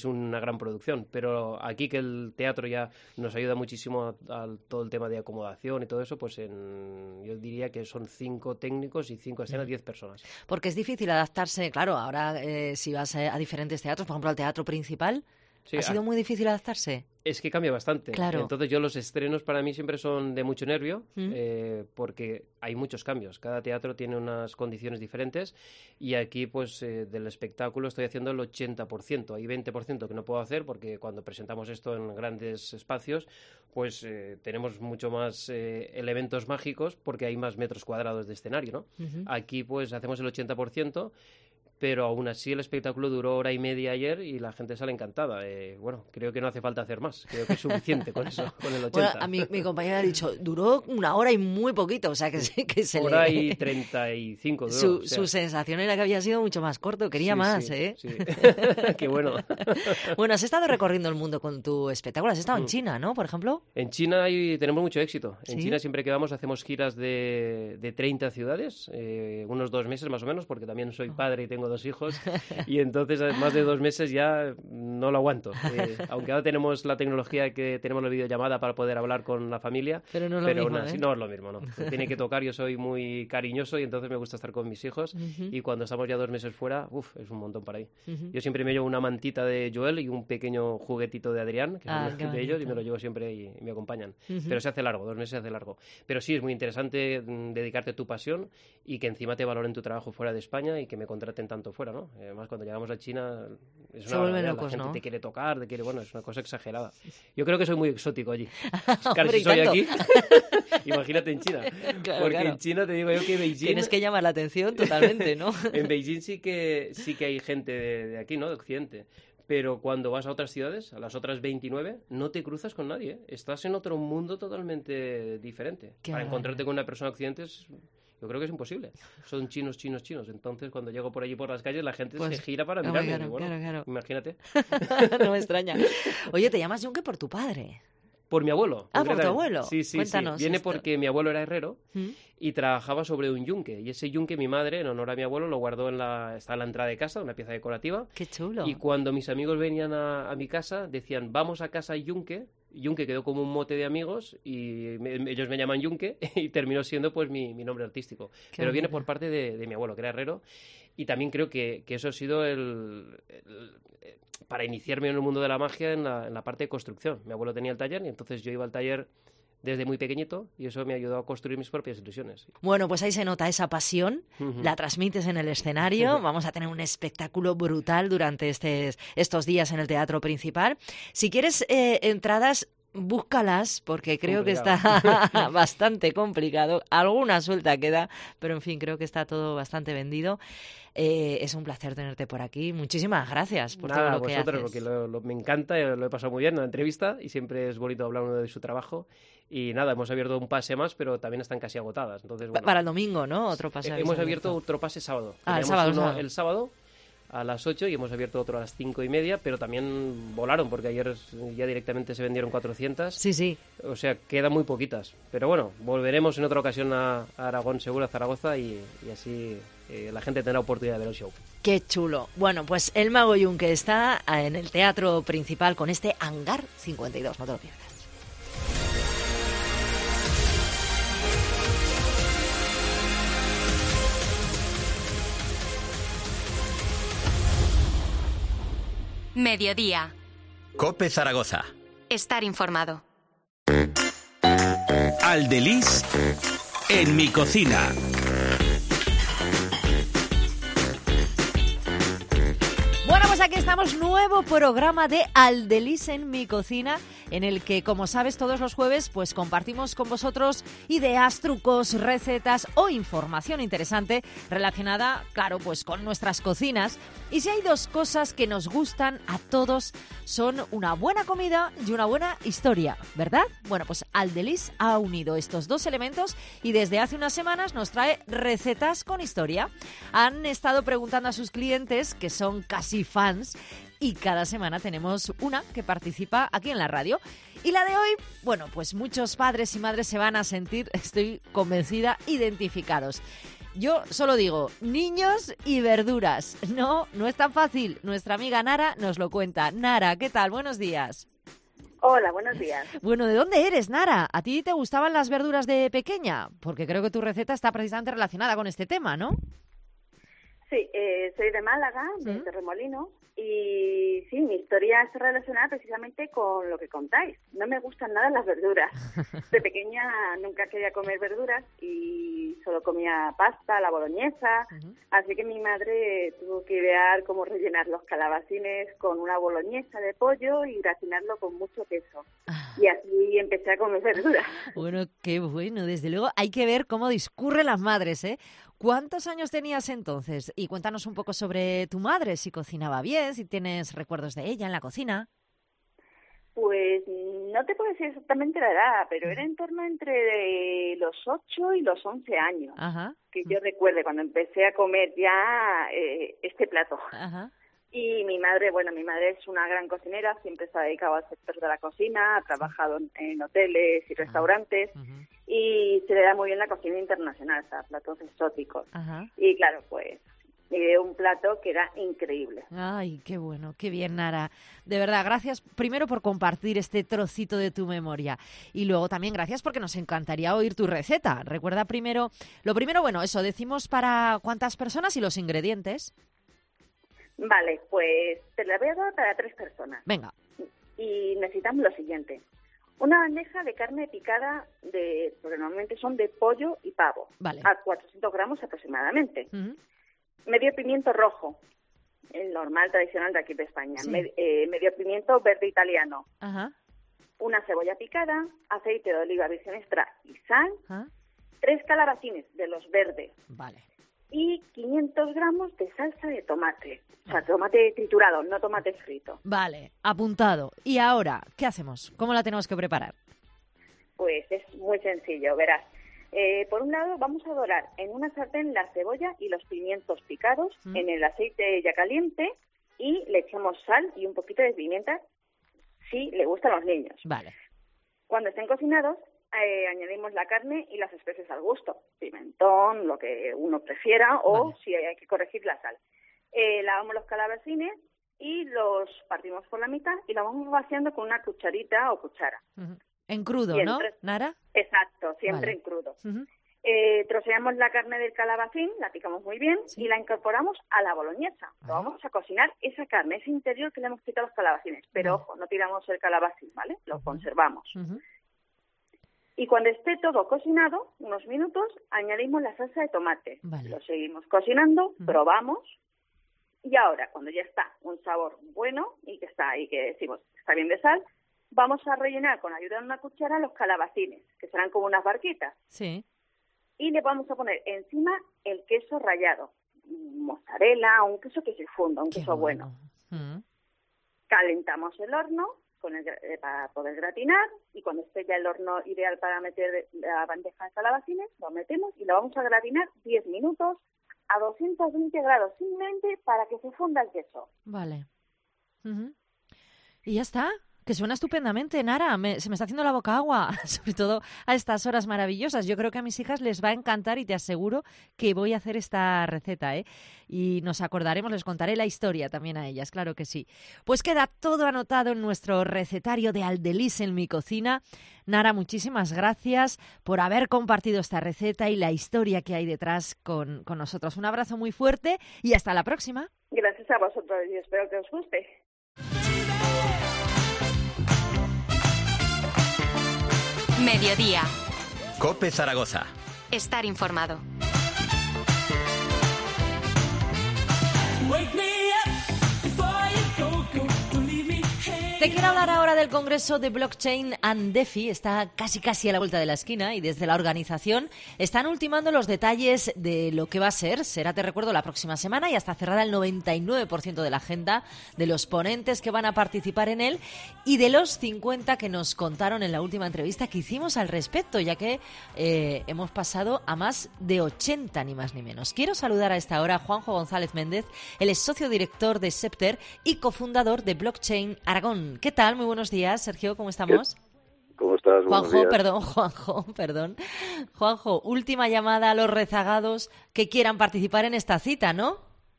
una gran producción. Pero aquí que el teatro ya nos ayuda muchísimo a, a todo el tema de acomodación y todo eso, pues en, yo diría que son cinco técnicos y cinco escenas, diez personas. Porque es difícil adaptarse, claro, ahora eh, si vas a, a diferentes teatros, por ejemplo al teatro principal, sí, ¿ha sido muy difícil adaptarse? Es que cambia bastante. Claro. Entonces yo los estrenos para mí siempre son de mucho nervio, ¿Mm? eh, porque hay muchos cambios. Cada teatro tiene unas condiciones diferentes y aquí pues eh, del espectáculo estoy haciendo el ochenta por ciento. Hay veinte por ciento que no puedo hacer porque cuando presentamos esto en grandes espacios pues eh, tenemos mucho más eh, elementos mágicos porque hay más metros cuadrados de escenario, ¿no? Uh-huh. Aquí pues hacemos el ochenta por ciento. Pero aún así el espectáculo duró hora y media ayer y la gente sale encantada. Eh, bueno, creo que no hace falta hacer más. Creo que es suficiente con eso, con el ochenta. Bueno, a mí, mi compañera ha dicho, duró una hora y muy poquito, o sea que, que se hora le... y treinta y cinco duró. Su, o sea. su sensación era que había sido mucho más corto, quería sí, más, sí, ¿eh? Sí. Qué bueno. Bueno, has estado recorriendo el mundo con tu espectáculo, has estado en China, ¿no? Por ejemplo. En China hay, tenemos mucho éxito. En ¿Sí? China siempre que vamos hacemos giras de, de treinta ciudades, eh, unos dos meses más o menos, porque también soy padre y tengo dos hijos. Y entonces más de dos meses ya no lo aguanto. Eh, aunque ahora tenemos la tecnología que tenemos la videollamada para poder hablar con la familia. Pero no es lo pero mismo, no, ¿eh? no es lo mismo, ¿no? Tiene que tocar, yo soy muy cariñoso y entonces me gusta estar con mis hijos. Uh-huh. Y cuando estamos ya dos meses fuera, uff, es un montón para ahí. Uh-huh. Yo siempre me llevo una mantita de Joel y un pequeño juguetito de Adrián, que ah, son de ellos, y me lo llevo siempre y, y me acompañan. Uh-huh. Pero se hace largo, dos meses se hace largo. Pero sí, es muy interesante mm, dedicarte a tu pasión y que encima te valoren tu trabajo fuera de España y que me contraten tanto fuera, ¿no? Además, cuando llegamos a China es se una vuelven la locos, gente ¿no? te quiere tocar, te quiere, bueno, es una cosa exagerada. Yo creo que soy muy exótico allí. Hombre, si soy tanto. aquí, imagínate en China. Claro, porque claro. en China te digo yo que Beijing... Tienes que llamar la atención totalmente, ¿no? En Beijing sí que sí que hay gente de, de aquí, ¿no? De Occidente. Pero cuando vas a otras ciudades, a las otras veintinueve, no te cruzas con nadie, ¿eh? Estás en otro mundo totalmente diferente. Qué Para maravilla. encontrarte con una persona occidente es... Yo creo que es imposible. Son chinos, chinos, chinos. Entonces, cuando llego por allí por las calles, la gente Pues, se gira para claro, mirarme. claro, Y bueno, claro, claro. imagínate. No me extraña. Oye, te llamas Yunque por tu padre. Por mi abuelo. Ah, por tu concretamente. abuelo. Sí, sí, Cuéntanos sí. Viene esto. porque mi abuelo era herrero ¿Mm? y trabajaba sobre un yunque. Y ese yunque mi madre, en honor a mi abuelo, lo guardó en la... Está en la entrada de casa, una pieza decorativa. Qué chulo. Y cuando mis amigos venían a, a mi casa, decían, vamos a casa Yunque. Yunque quedó como un mote de amigos y me, ellos me llaman Yunque y terminó siendo pues mi, mi nombre artístico. Qué Pero viene bonito. por parte de, de mi abuelo, que era herrero. Y también creo que, que eso ha sido el, el- eh, para iniciarme en el mundo de la magia en la, en la parte de construcción. Mi abuelo tenía el taller y entonces yo iba al taller desde muy pequeñito y eso me ayudó a construir mis propias ilusiones. Bueno, pues ahí se nota esa pasión, Ujú. la transmites en el escenario, vamos a tener un espectáculo brutal durante este, estos días en el teatro principal. Si quieres eh, entradas, búscalas, porque creo que está bastante complicado. Alguna suelta queda, pero en fin, creo que está todo bastante vendido. Eh, es un placer tenerte por aquí. Muchísimas gracias por Nada, todo lo que vosotros, haces. porque lo, lo- me encanta, eh, lo he pasado muy bien en la entrevista y siempre es bonito hablar uno de su trabajo. Y nada, hemos abierto un pase más, pero también están casi agotadas. Entonces, Pa- bueno, Para el domingo, ¿no? Otro pase. eh, habéis hemos abierto abierto. otro pase sábado. Ah, el Teníamos sábado, el uno sábado. el sábado a las ocho y hemos abierto otro a las cinco y media, pero también volaron porque ayer ya directamente se vendieron cuatrocientas. Sí, sí. O sea, quedan muy poquitas. Pero bueno, volveremos en otra ocasión a, a Aragón, seguro, a Zaragoza y, y así eh, la gente tendrá oportunidad de ver el show. Qué chulo. Bueno, pues el Mago Yunque está en el teatro principal con este Hangar cincuenta y dos, no te lo pierdas. Mediodía. Cope Zaragoza. Estar informado. Aldeliz en mi cocina. Bueno, pues aquí estamos, nuevo programa de Aldeliz en mi cocina, en el que, como sabes, todos los jueves pues compartimos con vosotros ideas, trucos, recetas o información interesante relacionada, claro, pues con nuestras cocinas. Y si hay dos cosas que nos gustan a todos, son una buena comida y una buena historia, ¿verdad? Bueno, pues Aldeliz ha unido estos dos elementos y desde hace unas semanas nos trae recetas con historia. Han estado preguntando a sus clientes, que son casi fans, y cada semana tenemos una que participa aquí en la radio. Y la de hoy, bueno, pues muchos padres y madres se van a sentir, estoy convencida, identificados. Yo solo digo, niños y verduras. No, no es tan fácil. Nuestra amiga Nara nos lo cuenta. Nara, ¿qué tal? Buenos días. Hola, buenos días. Bueno, ¿de dónde eres, Nara? ¿A ti te gustaban las verduras de pequeña? Porque creo que tu receta está precisamente relacionada con este tema, ¿no? Sí, eh, soy de Málaga, de ¿Mm? Torremolinos, y sí, mi historia está relacionada precisamente con lo que contáis. No me gustan nada las verduras. De pequeña nunca quería comer verduras y solo comía pasta, la boloñesa, uh-huh. Así que mi madre tuvo que idear cómo rellenar los calabacines con una boloñesa de pollo y gratinarlo con mucho queso. Y así empecé a comer verduras. Bueno, qué bueno. Desde luego hay que ver cómo discurren las madres, ¿eh? ¿Cuántos años tenías entonces? Y cuéntanos un poco sobre tu madre, si cocinaba bien, si tienes recuerdos de ella en la cocina. Pues no te puedo decir exactamente la edad, pero era en torno entre los ocho y los once años. Ajá. Que yo recuerde cuando empecé a comer ya eh, este plato. Ajá. Y mi madre, bueno, mi madre es una gran cocinera, siempre se ha dedicado al sector de la cocina, ha trabajado en, en hoteles y restaurantes, uh-huh. Y se le da muy bien la cocina internacional, o sea, platos exóticos. Uh-huh. Y claro, pues, ideé un plato que era increíble. Ay, qué bueno, qué bien, Nara. De verdad, gracias primero por compartir este trocito de tu memoria. Y luego también gracias porque nos encantaría oír tu receta. Recuerda primero, lo primero, bueno, eso, decimos para cuántas personas y los ingredientes. Vale, pues te la voy a dar para tres personas. Venga. Y necesitamos lo siguiente. Una bandeja de carne picada, de, porque normalmente son de pollo y pavo. Vale. A cuatrocientos gramos aproximadamente. Uh-huh. Medio pimiento rojo, el normal tradicional de aquí de España. Sí. Med, eh, medio pimiento verde italiano. Uh-huh. Una cebolla picada, aceite de oliva virgen extra y sal. Uh-huh. Tres calabacines de los verdes. Vale. Y quinientos gramos de salsa de tomate. O sea, tomate triturado, no tomate frito. Vale, apuntado. ¿Y ahora qué hacemos? ¿Cómo la tenemos que preparar? Pues es muy sencillo, verás. Eh, por un lado, vamos a dorar en una sartén la cebolla y los pimientos picados ¿Mm? en el aceite ya caliente y le echamos sal y un poquito de pimienta si le gustan a los niños. Vale. Cuando estén cocinados, Eh, añadimos la carne y las especies al gusto, pimentón, lo que uno prefiera, o vale. Si hay que corregir la sal. Eh, lavamos los calabacines y los partimos por la mitad y la vamos vaciando con una cucharita o cuchara. Uh-huh. En crudo, y ¿no, entre... Nara? Exacto, siempre vale. en crudo. Uh-huh. Eh, troceamos la carne del calabacín, la picamos muy bien sí. y la incorporamos a la boloñesa. Lo uh-huh. vamos a cocinar esa carne, ese interior que le hemos quitado a los calabacines. Pero uh-huh. ojo, no tiramos el calabacín, ¿vale? Lo uh-huh. conservamos. Uh-huh. Y cuando esté todo cocinado, unos minutos, añadimos la salsa de tomate. Vale. Lo seguimos cocinando, uh-huh. probamos. Y ahora, cuando ya está un sabor bueno y que está ahí, que decimos está bien de sal, vamos a rellenar con ayuda de una cuchara los calabacines, que serán como unas barquitas. Sí. Y le vamos a poner encima el queso rallado, mozzarella, un queso que se funda, un Qué queso bueno. bueno. Uh-huh. Calentamos el horno con el, eh, para poder gratinar y cuando esté ya el horno ideal para meter la bandeja de calabacines, lo metemos y lo vamos a gratinar diez minutos a doscientos veinte grados, simplemente para que se funda el queso. Vale. Uh-huh. Y ya está. Que suena estupendamente, Nara. Me, se me está haciendo la boca agua, sobre todo a estas horas maravillosas. Yo creo que a mis hijas les va a encantar y te aseguro que voy a hacer esta receta, ¿eh? Y nos acordaremos, les contaré la historia también a ellas, claro que sí. Pues queda todo anotado en nuestro recetario de Aldeliz en mi cocina. Nara, muchísimas gracias por haber compartido esta receta y la historia que hay detrás con, con nosotros. Un abrazo muy fuerte y hasta la próxima. Gracias a vosotros y espero que os guste. Mediodía. COPE Zaragoza. Estar informado. Te quiero hablar ahora del Congreso de Blockchain and DeFi. Está casi casi a la vuelta de la esquina y desde la organización están ultimando los detalles de lo que va a ser. Será, te recuerdo, la próxima semana y hasta cerrada el noventa y nueve por ciento de la agenda de los ponentes que van a participar en él y de los cincuenta que nos contaron en la última entrevista que hicimos al respecto, ya que eh, hemos pasado a más de ochenta, ni más ni menos. Quiero saludar a esta hora a Juanjo González Méndez. Él es socio director de Scepter y cofundador de Blockchain Aragón. ¿Qué tal? Muy buenos días, Sergio, ¿cómo estamos? ¿Cómo estás? Buenos Juanjo, días. perdón, Juanjo, perdón. Juanjo, última llamada a los rezagados que quieran participar en esta cita, ¿no?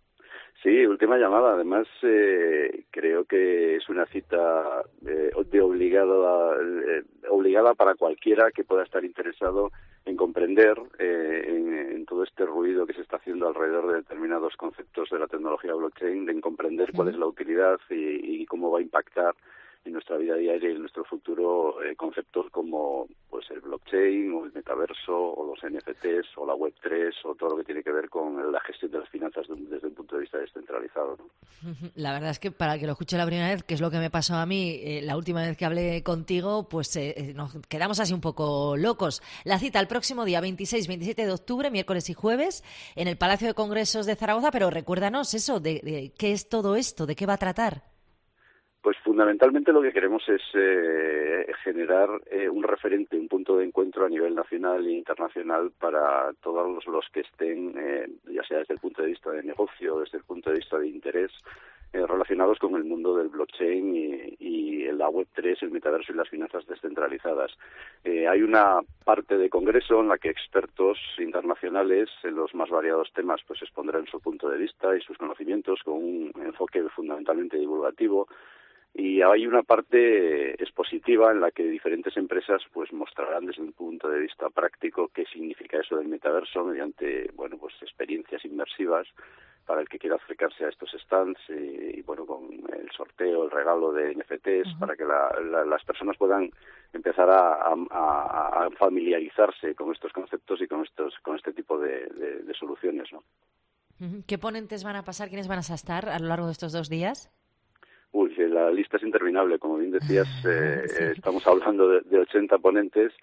Sí, última llamada. Además, eh, creo que es una cita eh, de obligada, eh, obligada para cualquiera que pueda estar interesado en comprender eh, en, en todo este ruido que se está haciendo alrededor de determinados conceptos de la tecnología blockchain, de en comprender cuál es la utilidad y, y cómo va a impactar en nuestra vida diaria y en nuestro futuro eh, conceptos como pues el blockchain o el metaverso o los N F Ts o la web tres o todo lo que tiene que ver con la gestión de las finanzas de un, desde un punto de vista descentralizado, ¿no? La verdad es que para el que lo escuche la primera vez, que es lo que me pasó a mí eh, la última vez que hablé contigo, pues eh, nos quedamos así un poco locos. La cita el próximo día veintiséis veintisiete de octubre, miércoles y jueves, en el Palacio de Congresos de Zaragoza, pero recuérdanos eso, de, de qué es todo esto, de qué va a tratar. Pues fundamentalmente lo que queremos es eh, generar eh, un referente, un punto de encuentro a nivel nacional e internacional para todos los, los que estén, eh, ya sea desde el punto de vista de negocio, desde el punto de vista de interés, eh, relacionados con el mundo del blockchain y, y la web tres, el metaverso y las finanzas descentralizadas. Eh, hay una parte de congreso en la que expertos internacionales en los más variados temas pues expondrán su punto de vista y sus conocimientos con un enfoque fundamentalmente divulgativo. Y hay una parte expositiva en la que diferentes empresas pues mostrarán desde un punto de vista práctico qué significa eso del metaverso mediante bueno pues experiencias inmersivas para el que quiera acercarse a estos stands y, y bueno con el sorteo, el regalo de N F Ts uh-huh. para que la, la, las personas puedan empezar a, a, a familiarizarse con estos conceptos y con estos con este tipo de, de, de soluciones, ¿no? ¿Qué ponentes van a pasar? ¿Quiénes van a estar a lo largo de estos dos días? Uy, la lista es interminable. Como bien decías, eh, sí. estamos hablando de, de ochenta ponentes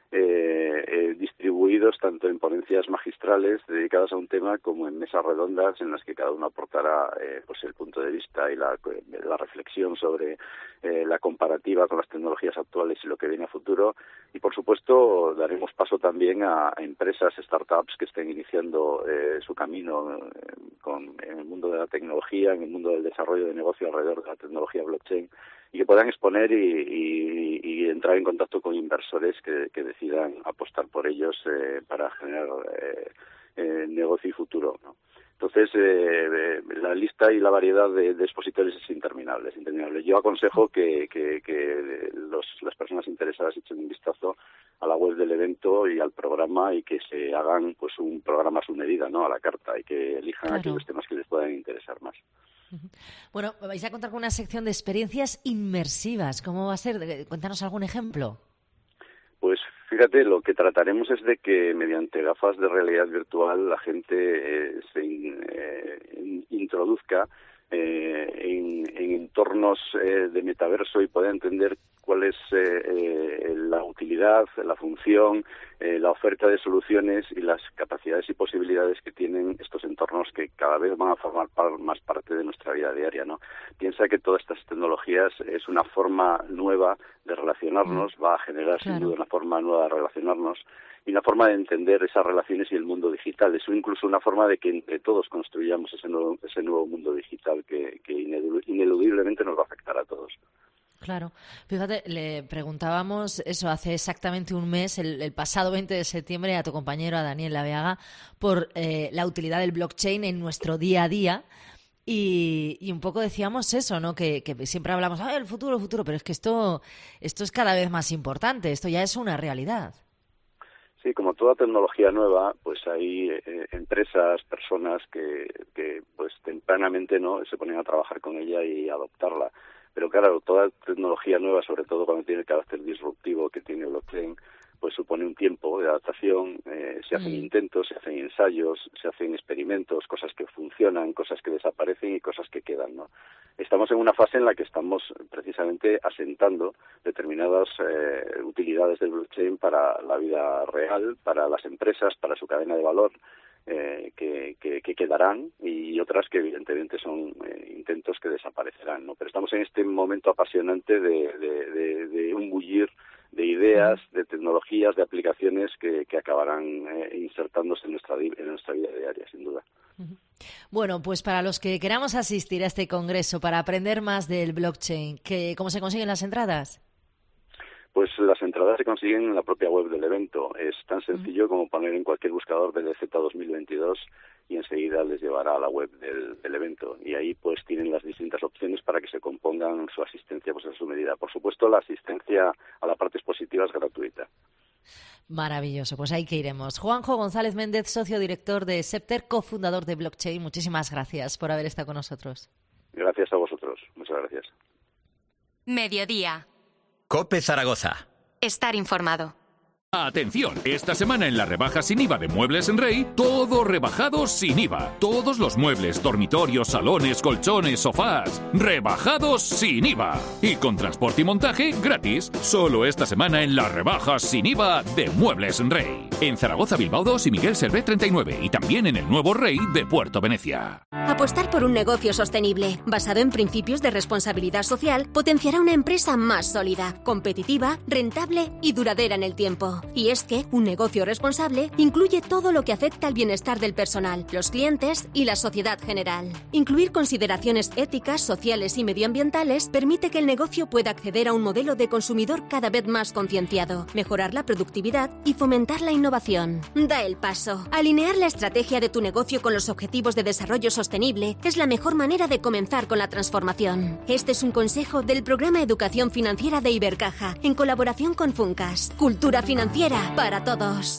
eh, eh, distribuidos tanto en ponencias magistrales dedicadas a un tema como en mesas redondas en las que cada uno aportará eh, pues el punto de vista y la, la reflexión sobre eh, la comparativa con las tecnologías actuales y lo que viene a futuro. Y, por supuesto, daremos paso también a, a empresas, startups que estén iniciando eh, su camino eh, con, en el mundo de la tecnología, en el mundo del desarrollo de negocio alrededor de la tecnología blockchain y que puedan exponer y, y, y entrar en contacto con inversores que, que decidan apostar por ellos eh, para generar eh, eh, negocio y futuro, ¿no? Entonces, eh, la lista y la variedad de, de expositores es interminable, es interminable. Yo aconsejo que, que, que los, las personas interesadas echen un vistazo a la web del evento y al programa y que se hagan pues un programa a su medida, ¿no? A la carta y que elijan claro. aquellos temas que les puedan interesar más. Bueno, vais a contar con una sección de experiencias inmersivas. ¿Cómo va a ser? Cuéntanos algún ejemplo. Pues fíjate, lo que trataremos es de que mediante gafas de realidad virtual la gente eh, se eh, introduzca eh, en, en entornos eh, de metaverso y pueda entender cuál es eh, eh, la utilidad, la función, eh, la oferta de soluciones y las capacidades y posibilidades que tienen estos entornos que cada vez van a formar par, más parte de nuestra vida diaria, ¿no? Piensa que todas estas tecnologías es una forma nueva de relacionarnos, va a generar claro. sin duda una forma nueva de relacionarnos y una forma de entender esas relaciones y el mundo digital. Es incluso una forma de que entre todos construyamos ese nuevo, ese nuevo mundo digital que, que ineludiblemente nos va a afectar a todos. Claro. Fíjate, le preguntábamos eso hace exactamente un mes, el, el pasado veinte de septiembre, a tu compañero, a Daniel Laveaga, por eh, la utilidad del blockchain en nuestro día a día. Y, y un poco decíamos eso, ¿no? Que, que siempre hablamos, ah, el futuro, el futuro, pero es que esto, esto es cada vez más importante, esto ya es una realidad. Sí, como toda tecnología nueva, pues hay eh, empresas, personas que, que pues tempranamente no se ponen a trabajar con ella y a adoptarla. Pero claro, toda tecnología nueva, sobre todo cuando tiene el carácter disruptivo que tiene el blockchain, pues supone un tiempo de adaptación, eh, se hacen mm. intentos, se hacen ensayos, se hacen experimentos, cosas que funcionan, cosas que desaparecen y cosas que quedan, ¿no? Estamos en una fase en la que estamos precisamente asentando determinadas eh, utilidades del blockchain para la vida real, para las empresas, para su cadena de valor, Eh, que, que, que quedarán y otras que evidentemente son eh, intentos que desaparecerán, ¿no? Pero estamos en este momento apasionante de, de, de, de un bullir de ideas, de tecnologías, de aplicaciones que, que acabarán eh, insertándose en nuestra, en nuestra vida diaria, sin duda. Bueno, pues para los que queramos asistir a este congreso para aprender más del blockchain, ¿qué, ¿cómo se consiguen las entradas? Pues las entradas se consiguen en la propia web del evento. Es tan sencillo como poner en cualquier buscador B D Z dos mil veintidós y enseguida les llevará a la web del, del evento. Y ahí pues tienen las distintas opciones para que se compongan su asistencia pues a su medida. Por supuesto, la asistencia a la parte expositiva es gratuita. Maravilloso, pues ahí que iremos. Juanjo González Méndez, socio director de Septer, cofundador de Blockchain. Muchísimas gracias por haber estado con nosotros. Gracias a vosotros. Muchas gracias. Mediodía. COPE Zaragoza. Estar informado. Atención, esta semana en las rebajas sin I V A de Muebles en Rey, todo rebajado sin I V A. Todos los muebles, dormitorios, salones, colchones, sofás, rebajados sin I V A. Y con transporte y montaje gratis. Solo esta semana en las rebajas sin I V A de Muebles en Rey. En Zaragoza, Bilbao dos y Miguel Servet treinta y nueve. Y también en el Nuevo Rey de Puerto Venecia. Apostar por un negocio sostenible, basado en principios de responsabilidad social, potenciará una empresa más sólida, competitiva, rentable y duradera en el tiempo. Y es que un negocio responsable incluye todo lo que afecta al bienestar del personal, los clientes y la sociedad general. Incluir consideraciones éticas, sociales y medioambientales permite que el negocio pueda acceder a un modelo de consumidor cada vez más concienciado, mejorar la productividad y fomentar la innovación. Da el paso. Alinear la estrategia de tu negocio con los objetivos de desarrollo sostenible es la mejor manera de comenzar con la transformación. Este es un consejo del programa Educación Financiera de Ibercaja, en colaboración con Funcas. Cultura financiera para todos.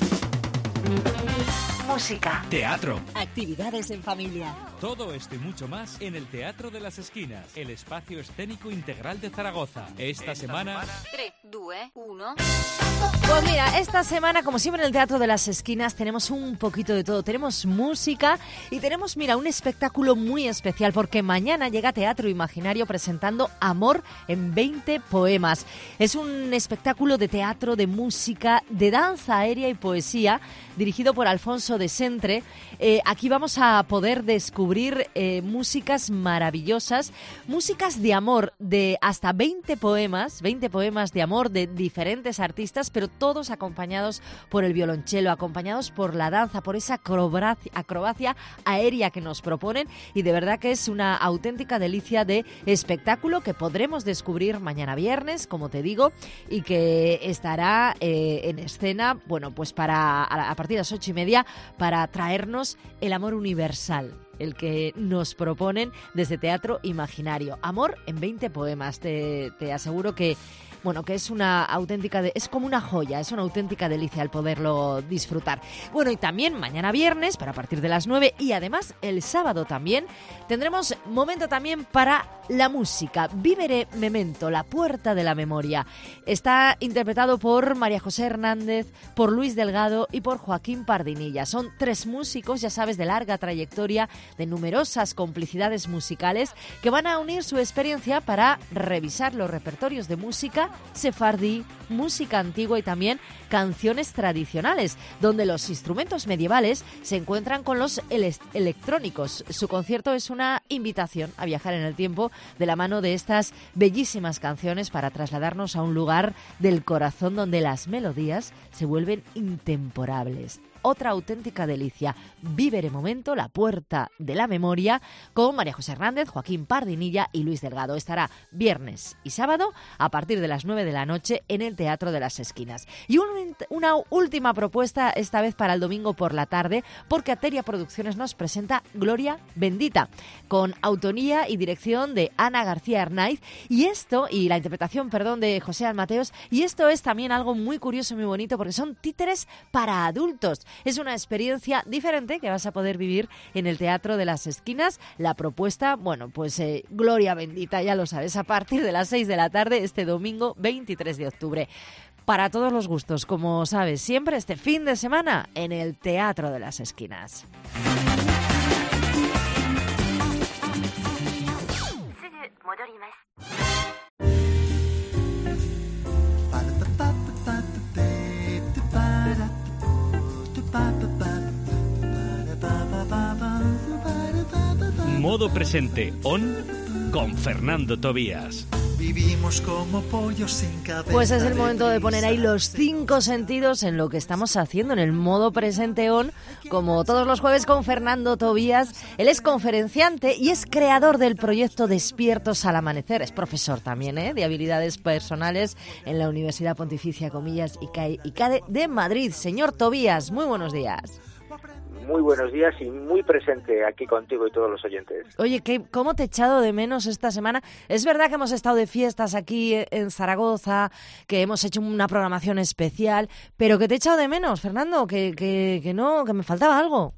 Música, teatro, actividades en familia. Todo esto y mucho más en el Teatro de las Esquinas, el espacio escénico integral de Zaragoza. Esta, esta semana... tres, dos, uno... Pues mira, esta semana, como siempre en el Teatro de las Esquinas, tenemos un poquito de todo. Tenemos música y tenemos, mira, un espectáculo muy especial, porque mañana llega Teatro Imaginario presentando Amor en veinte poemas. Es un espectáculo de teatro, de música, de danza aérea y poesía, dirigido por Alfonso de Sentre. Eh, aquí vamos a poder descubrir eh, músicas maravillosas, músicas de amor de hasta veinte poemas, veinte poemas de amor de diferentes artistas, pero todos acompañados por el violonchelo, acompañados por la danza, por esa acrobacia, acrobacia aérea que nos proponen, y de verdad que es una auténtica delicia de espectáculo que podremos descubrir mañana viernes, como te digo, y que estará eh, en escena, bueno, pues para a, a partir de las ocho y media, para traernos el amor universal, el que nos proponen desde Teatro Imaginario. Amor en veinte poemas. Te, te aseguro que, bueno, que es una auténtica, de, es como una joya, es una auténtica delicia el poderlo disfrutar. Bueno, y también mañana viernes, para a partir de las nueve, y además el sábado también, tendremos momento también para la música. Vivere Memento, la puerta de la memoria. Está interpretado por María José Hernández, por Luis Delgado y por Joaquín Pardinilla. Son tres músicos, ya sabes, de larga trayectoria, de numerosas complicidades musicales, que van a unir su experiencia para revisar los repertorios de música sefardí, música antigua y también canciones tradicionales, donde los instrumentos medievales se encuentran con los ele- electrónicos. Su concierto es una invitación a viajar en el tiempo de la mano de estas bellísimas canciones para trasladarnos a un lugar del corazón donde las melodías se vuelven intemporables. Otra auténtica delicia. Vivere Momento, la puerta de la memoria, con María José Hernández, Joaquín Pardinilla y Luis Delgado. Estará viernes y sábado a partir de las nueve de la noche en el Teatro de las Esquinas. Y un, una última propuesta, esta vez para el domingo por la tarde, porque Ateria Producciones nos presenta Gloria Bendita, con autoría y dirección de Ana García Arnaiz, y esto, y la interpretación, perdón, de José Almateos, y esto es también algo muy curioso y muy bonito, porque son títeres para adultos. Es una experiencia diferente que vas a poder vivir en el Teatro de las Esquinas. La propuesta, bueno, pues eh, Gloria Bendita, ya lo sabes, a partir de las seis de la tarde este domingo veintitrés de octubre. Para todos los gustos, como sabes, siempre este fin de semana en el Teatro de las Esquinas. Modo presente on con Fernando Tobías. Vivimos como pollos sin cabeza. Pues es el momento de poner ahí los cinco sentidos en lo que estamos haciendo, en el modo presente on, como todos los jueves con Fernando Tobías. Él es conferenciante y es creador del proyecto Despiertos al Amanecer. Es profesor también, ¿eh?, de habilidades personales en la Universidad Pontificia Comillas I C A E I C A D E de Madrid. Señor Tobías, muy buenos días. Muy buenos días y muy presente aquí contigo y todos los oyentes. Oye, ¿qué, ¿cómo te he echado de menos esta semana? Es verdad que hemos estado de fiestas aquí en Zaragoza, que hemos hecho una programación especial, pero que te he echado de menos, Fernando, que, que, que no, que me faltaba algo.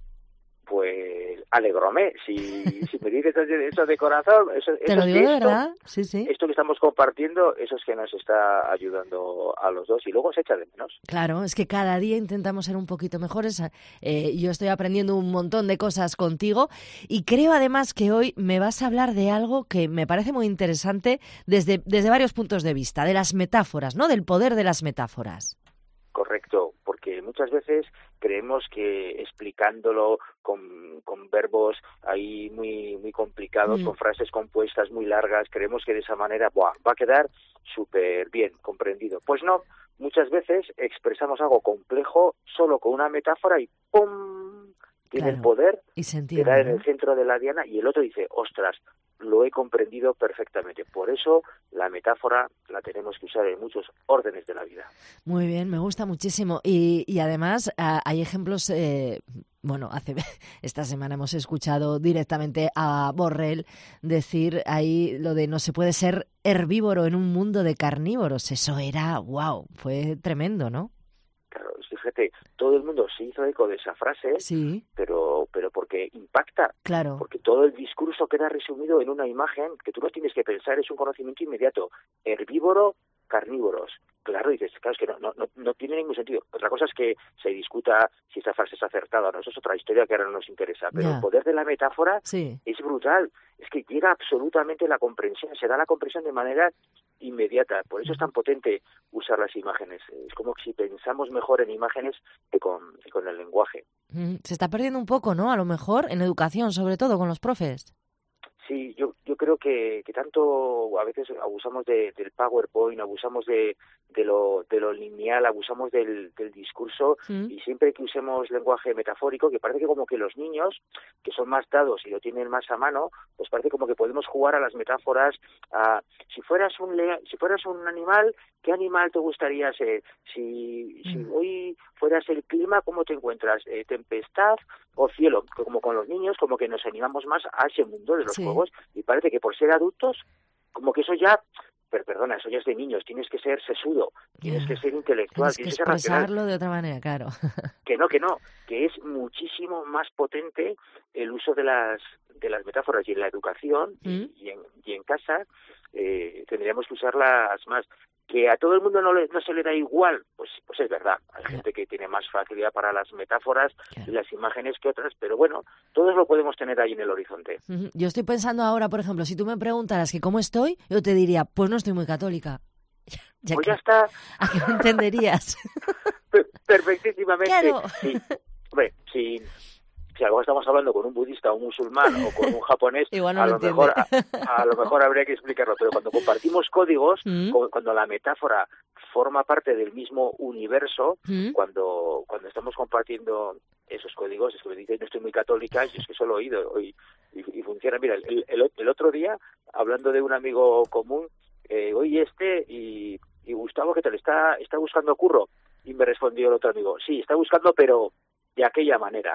Pues alegróme, si, si me dices eso de corazón, eso, ¿Te lo digo de verdad? Sí, sí. Esto que estamos compartiendo, eso es que nos está ayudando a los dos y luego se echa de menos. Claro, es que cada día intentamos ser un poquito mejores. Eh, yo estoy aprendiendo un montón de cosas contigo y creo además que hoy me vas a hablar de algo que me parece muy interesante desde, desde varios puntos de vista, de las metáforas, ¿no? Del poder de las metáforas. Correcto, porque muchas veces creemos que explicándolo con, con verbos ahí muy muy complicados, mm. con frases compuestas muy largas, creemos que de esa manera ¡buah!, va a quedar súper bien comprendido. Pues no, muchas veces expresamos algo complejo solo con una metáfora y ¡pum!, tiene claro. el poder y sentido, queda en ¿no? el centro de la diana y el otro dice, ostras, lo he comprendido perfectamente. Por eso la metáfora la tenemos que usar en muchos órdenes de la vida. Muy bien, me gusta muchísimo. Y, y además a, hay ejemplos, eh, bueno, hace esta semana hemos escuchado directamente a Borrell decir ahí lo de no se puede ser herbívoro en un mundo de carnívoros. Eso era, wow, fue tremendo, ¿no? Claro, fíjate, todo el mundo se hizo eco de esa frase, sí. pero pero porque impacta, claro. porque todo el discurso queda resumido en una imagen que tú no tienes que pensar, es un conocimiento inmediato. Herbívoro, carnívoros. Claro, dices, claro, es que no, no, no, no tiene ningún sentido. Otra cosa es que se discuta si esa frase es acertada o no, eso es otra historia que ahora no nos interesa, pero yeah. el poder de la metáfora sí. es brutal, es que llega absolutamente la comprensión, se da la comprensión de manera inmediata, por eso es tan potente usar las imágenes, es como si pensamos mejor en imágenes que con, que con el lenguaje. Se está perdiendo un poco, ¿no? A lo mejor en educación, sobre todo con los profes. Sí, yo yo creo que, que tanto a veces abusamos de, del PowerPoint, abusamos de, de lo de lo lineal, abusamos del, del discurso mm. y siempre que usemos lenguaje metafórico, que parece que como que los niños, que son más dados y lo tienen más a mano, pues parece como que podemos jugar a las metáforas. A, si fueras un lea, si fueras un animal, ¿qué animal te gustaría ser? Si, mm. si hoy fueras el clima, ¿cómo te encuentras? Eh, ¿Tempestad o cielo? Como con los niños, como que nos animamos más a ese mundo de los sí. juegos. Y parece que por ser adultos, como que eso ya, pero perdona, eso ya es de niños, tienes que ser sesudo, tienes yeah. que ser intelectual, tienes, tienes que que ser expresarlo racional. De otra manera, claro. Que no, que no, que es muchísimo más potente el uso de las de las metáforas y en la educación ¿Mm? y, y, en, y en casa eh, tendríamos que usarlas más. Que a todo el mundo no, le, no se le da igual, pues pues es verdad. Hay claro. gente que tiene más facilidad para las metáforas claro. y las imágenes que otras, pero bueno, todos lo podemos tener ahí en el horizonte. Yo estoy pensando ahora, por ejemplo, si tú me preguntaras que cómo estoy, yo te diría, pues no estoy muy católica. Ya pues que, ya está. ¿A qué me entenderías? Perfectísimamente. Claro. Sí. Hombre, si... Si algo estamos hablando con un budista o un musulmán o con un japonés, Igual no a lo lo mejor a, a lo mejor habría que explicarlo. Pero cuando compartimos códigos, ¿Mm? cuando la metáfora forma parte del mismo universo, ¿Mm? cuando cuando estamos compartiendo esos códigos, es que me dicen, no estoy muy católica, yo es que solo he oído y, y, y funciona. Mira, el, el, el otro día, hablando de un amigo común, eh, oye, este y, y Gustavo, que te le está, está buscando curro. Y me respondió el otro amigo, sí, está buscando, pero de aquella manera.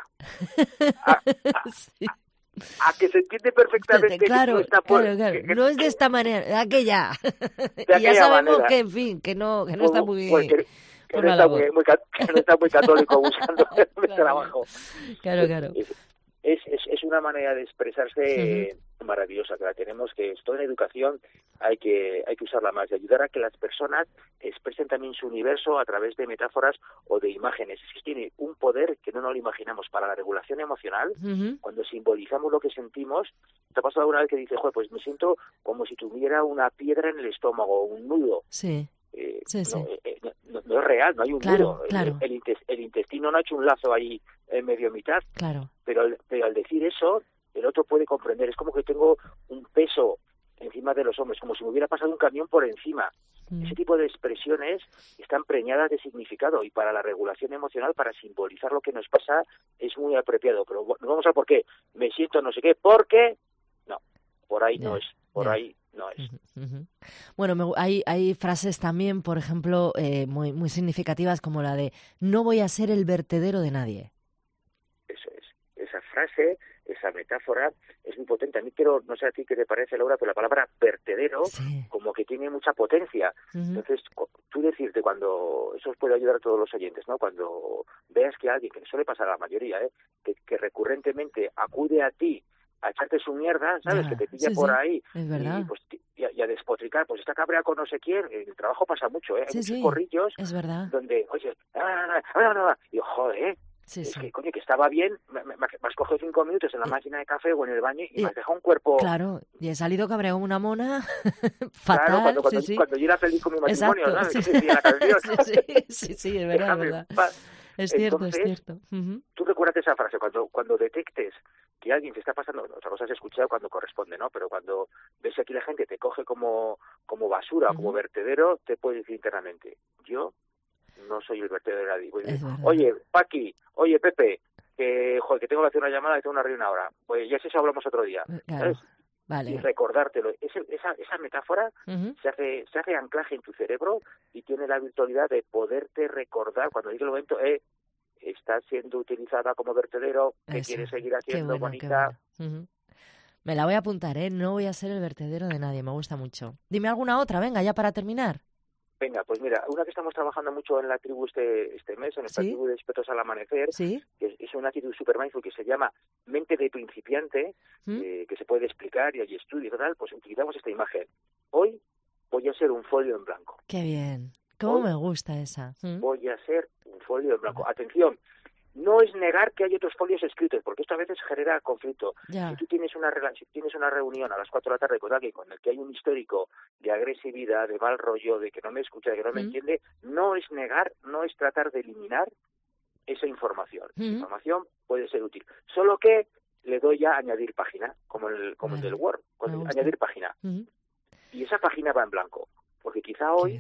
A, a, sí. a, a que se entiende perfectamente claro, que no está por, claro, claro. Que, que, no es de esta manera, de aquella. De y ya sabemos manera. que, en fin, que no, que no está muy... Pues que, que, no está muy, muy, que no está muy católico buscando el claro. trabajo. Claro, claro. Es, es, es una manera de expresarse uh-huh. maravillosa, que la tenemos, que esto en educación hay que hay que usarla más, de ayudar a que las personas expresen también su universo a través de metáforas o de imágenes. Es que tiene un poder que no nos lo imaginamos para la regulación emocional. Uh-huh. Cuando simbolizamos lo que sentimos, ¿te ha pasado alguna vez que dices, joder, pues me siento como si tuviera una piedra en el estómago, un nudo? Sí. Eh, sí, no, sí. Eh, no, no, no es real, no hay un claro, nudo. Claro. El, el, el intestino no ha hecho un lazo ahí en medio mitad. Claro. Pero, pero al decir eso, el otro puede comprender. Es como que tengo un peso encima de los hombres, como si me hubiera pasado un camión por encima. Mm. Ese tipo de expresiones están preñadas de significado y para la regulación emocional, para simbolizar lo que nos pasa, es muy apropiado. Pero vamos a por qué. Me siento no sé qué, ¿por qué? No, por ahí yeah. no es, por yeah. ahí no es. Uh-huh, uh-huh. Bueno, me, hay, hay frases también, por ejemplo, eh, muy, muy significativas como la de no voy a ser el vertedero de nadie. Eso es. Esa frase, esa metáfora es muy potente. A mí quiero, no sé a ti qué te parece, Laura, pero la palabra vertedero sí. como que tiene mucha potencia. Uh-huh. Entonces, tú decirte cuando, eso os puede ayudar a todos los oyentes, ¿no? Cuando veas que alguien, que suele pasar a la mayoría, ¿eh? que, que recurrentemente acude a ti a echarte su mierda, ¿sabes? Ya, que te pilla sí, por sí. ahí es verdad. y, pues, y, a, y a despotricar, pues está cabreado con no sé quién. En el trabajo pasa mucho, ¿eh? Hay sí, muchos sí. corrillos es verdad. donde, oye, ah, ah, ah, ah, ah, y yo, joder, ¿eh? Sí, es sí. que, coño, que estaba bien, me, me, me has cogido cinco minutos en la máquina de café o en el baño y, y me has dejado un cuerpo... Claro, y he salido cabreado una mona fatal. Claro, cuando, cuando, sí, sí. cuando yo era feliz con mi matrimonio, exacto, ¿sabes? Sí, que decía la canción. sí, sí, sí, sí, es verdad, es verdad. Es cierto, Entonces, es cierto. Uh-huh. Tú recuerdas esa frase, cuando cuando detectes que alguien te está pasando, otra cosa es escuchar cuando corresponde, ¿no? Pero cuando ves que aquí la gente te coge como, como basura, uh-huh. como vertedero, te puedes decir internamente, yo no soy el vertedero de nadie. Pues, oye, Paqui, oye, Pepe, que, joder, que tengo que hacer una llamada, que tengo una reunión ahora. Pues ya si eso hablamos otro día. Claro. ¿Sabes? Vale. Y recordártelo. Ese, esa, esa metáfora uh-huh. se hace se hace anclaje en tu cerebro y tiene la virtualidad de poderte recordar cuando llegue el momento, eh, está siendo utilizada como vertedero, que quieres seguir haciendo, qué bueno, bonita. Qué bueno. Uh-huh. Me la voy a apuntar, ¿eh? No voy a ser el vertedero de nadie, me gusta mucho. Dime alguna otra, venga, ya para terminar. Venga, pues mira, una que estamos trabajando mucho en la tribu este este mes, en esta ¿Sí? tribu de expertos al amanecer, ¿Sí? que es, es una actitud super mindful que se llama mente de principiante, ¿Mm? eh, que se puede explicar y hay estudios y tal, pues utilizamos esta imagen. Hoy voy a ser un folio en blanco. Qué bien, cómo Hoy me gusta esa. ¿Mm? Voy a ser un folio en blanco. Atención, no es negar que hay otros folios escritos, porque esto a veces genera conflicto. Ya. Si tú tienes una si tienes una reunión a las cuatro de la tarde con alguien con el que hay un histórico de agresividad, de mal rollo, de que no me escucha, de que no me ¿Mm? entiende, no es negar, no es tratar de eliminar esa información. ¿Mm? Esa información puede ser útil. Solo que le doy a añadir página, como el como vale. el del Word, con el añadir página. ¿Mm? Y esa página va en blanco, porque quizá hoy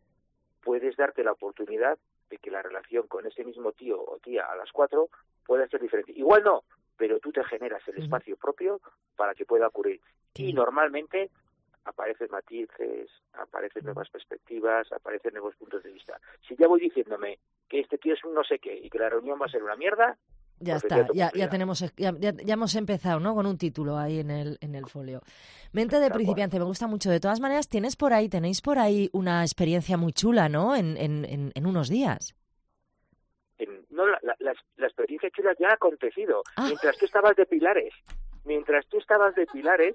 puedes darte la oportunidad de que la relación con ese mismo tío o tía a las cuatro pueda ser diferente. Igual no, pero tú te generas el espacio propio para que pueda ocurrir. Y normalmente aparecen matices, aparecen nuevas perspectivas, aparecen nuevos puntos de vista. Si ya voy diciéndome que este tío es un no sé qué y que la reunión va a ser una mierda, ya pues está, ya, ya tenemos, ya, ya, ya hemos empezado, ¿no? Con un título ahí en el en el folio. Mente de principiante, me gusta mucho. De todas maneras, tienes por ahí, tenéis por ahí una experiencia muy chula, ¿no? En, en, en, en unos días. En, no, la, la, la experiencia chula ya ha acontecido. Ah. Mientras tú estabas de Pilares, mientras tú estabas de Pilares,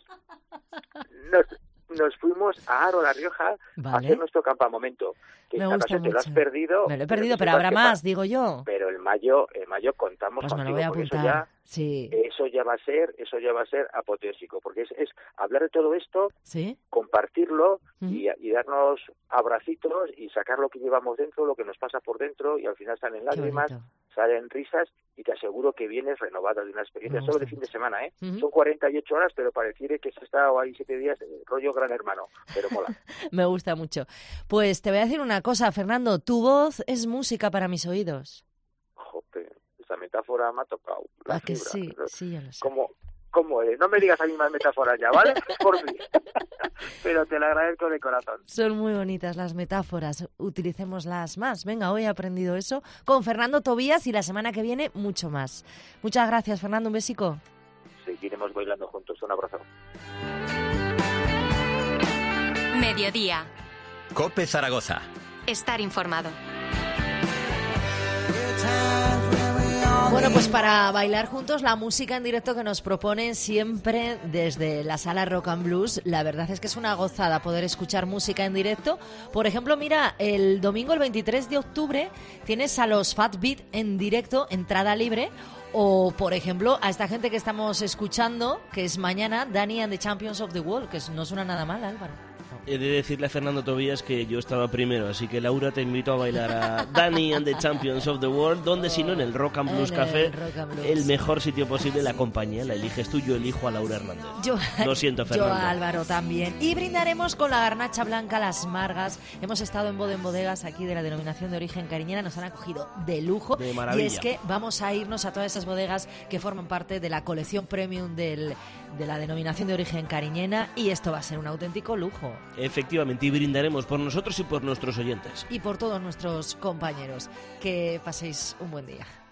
nos, nos fuimos a Aro, La Rioja, vale. a hacer nuestro campamento. Que me esta gusta noche te mucho. lo has perdido. Me lo he perdido, pero, pero habrá más, digo yo. Pero el mayo, el mayo contamos pues contigo, me lo voy a porque apuntar. Eso ya, sí. eso ya va a ser, eso ya va a ser apoteósico, porque es, es hablar de todo esto, ¿sí? compartirlo uh-huh. y, y darnos abracitos y sacar lo que llevamos dentro, lo que nos pasa por dentro, y al final salen lágrimas, salen risas, y te aseguro que vienes renovada de una experiencia solo de fin de semana, ¿eh? Uh-huh. Son cuarenta y ocho horas, pero pareciera que has estado ahí siete días, rollo Gran Hermano, pero mola. Me gusta mucho. Pues te voy a decir una cosa, Fernando, tu voz es música para mis oídos. Joder, esa metáfora me ha tocado. ¿A que sí? ¿no? Sí, ya lo sé. ¿Cómo, cómo eres? No me digas a mí más metáforas ya, ¿vale? Por mí. Pero te la agradezco de corazón. Son muy bonitas las metáforas, utilicémoslas más. Venga, hoy he aprendido eso con Fernando Tobías y la semana que viene mucho más. Muchas gracias, Fernando, un besico. Seguiremos bailando juntos, un abrazo. Mediodía. COPE Zaragoza. Estar informado. Bueno, pues para bailar juntos la música en directo que nos proponen siempre desde la sala Rock and Blues, la verdad es que es una gozada poder escuchar música en directo. Por ejemplo, mira, el domingo el veintitrés de octubre tienes a los Fat Beat en directo, entrada libre. O, por ejemplo, a esta gente que estamos escuchando, que es mañana, Danny and the Champions of the World, que no suena nada mal, Álvaro. No. He de decirle a Fernando Tobías que yo estaba primero, así que Laura te invito a bailar a Danny and the Champions of the World, donde si no en el Rock and Blues Café, el mejor sitio posible, la compañía la eliges tú, yo elijo a Laura Hernández. Yo, Lo siento, Fernando. Yo a Álvaro también. Y brindaremos con la garnacha blanca Las Margas. Hemos estado en Boda en Bodegas aquí de la denominación de origen cariñena, nos han acogido de lujo. De maravilla. Y es que vamos a irnos a todas esas bodegas que forman parte de la colección premium del, de la denominación de origen cariñena, y esto va a ser un auténtico lujo. Efectivamente, y brindaremos por nosotros y por nuestros oyentes. Y por todos nuestros compañeros. Que paséis un buen día.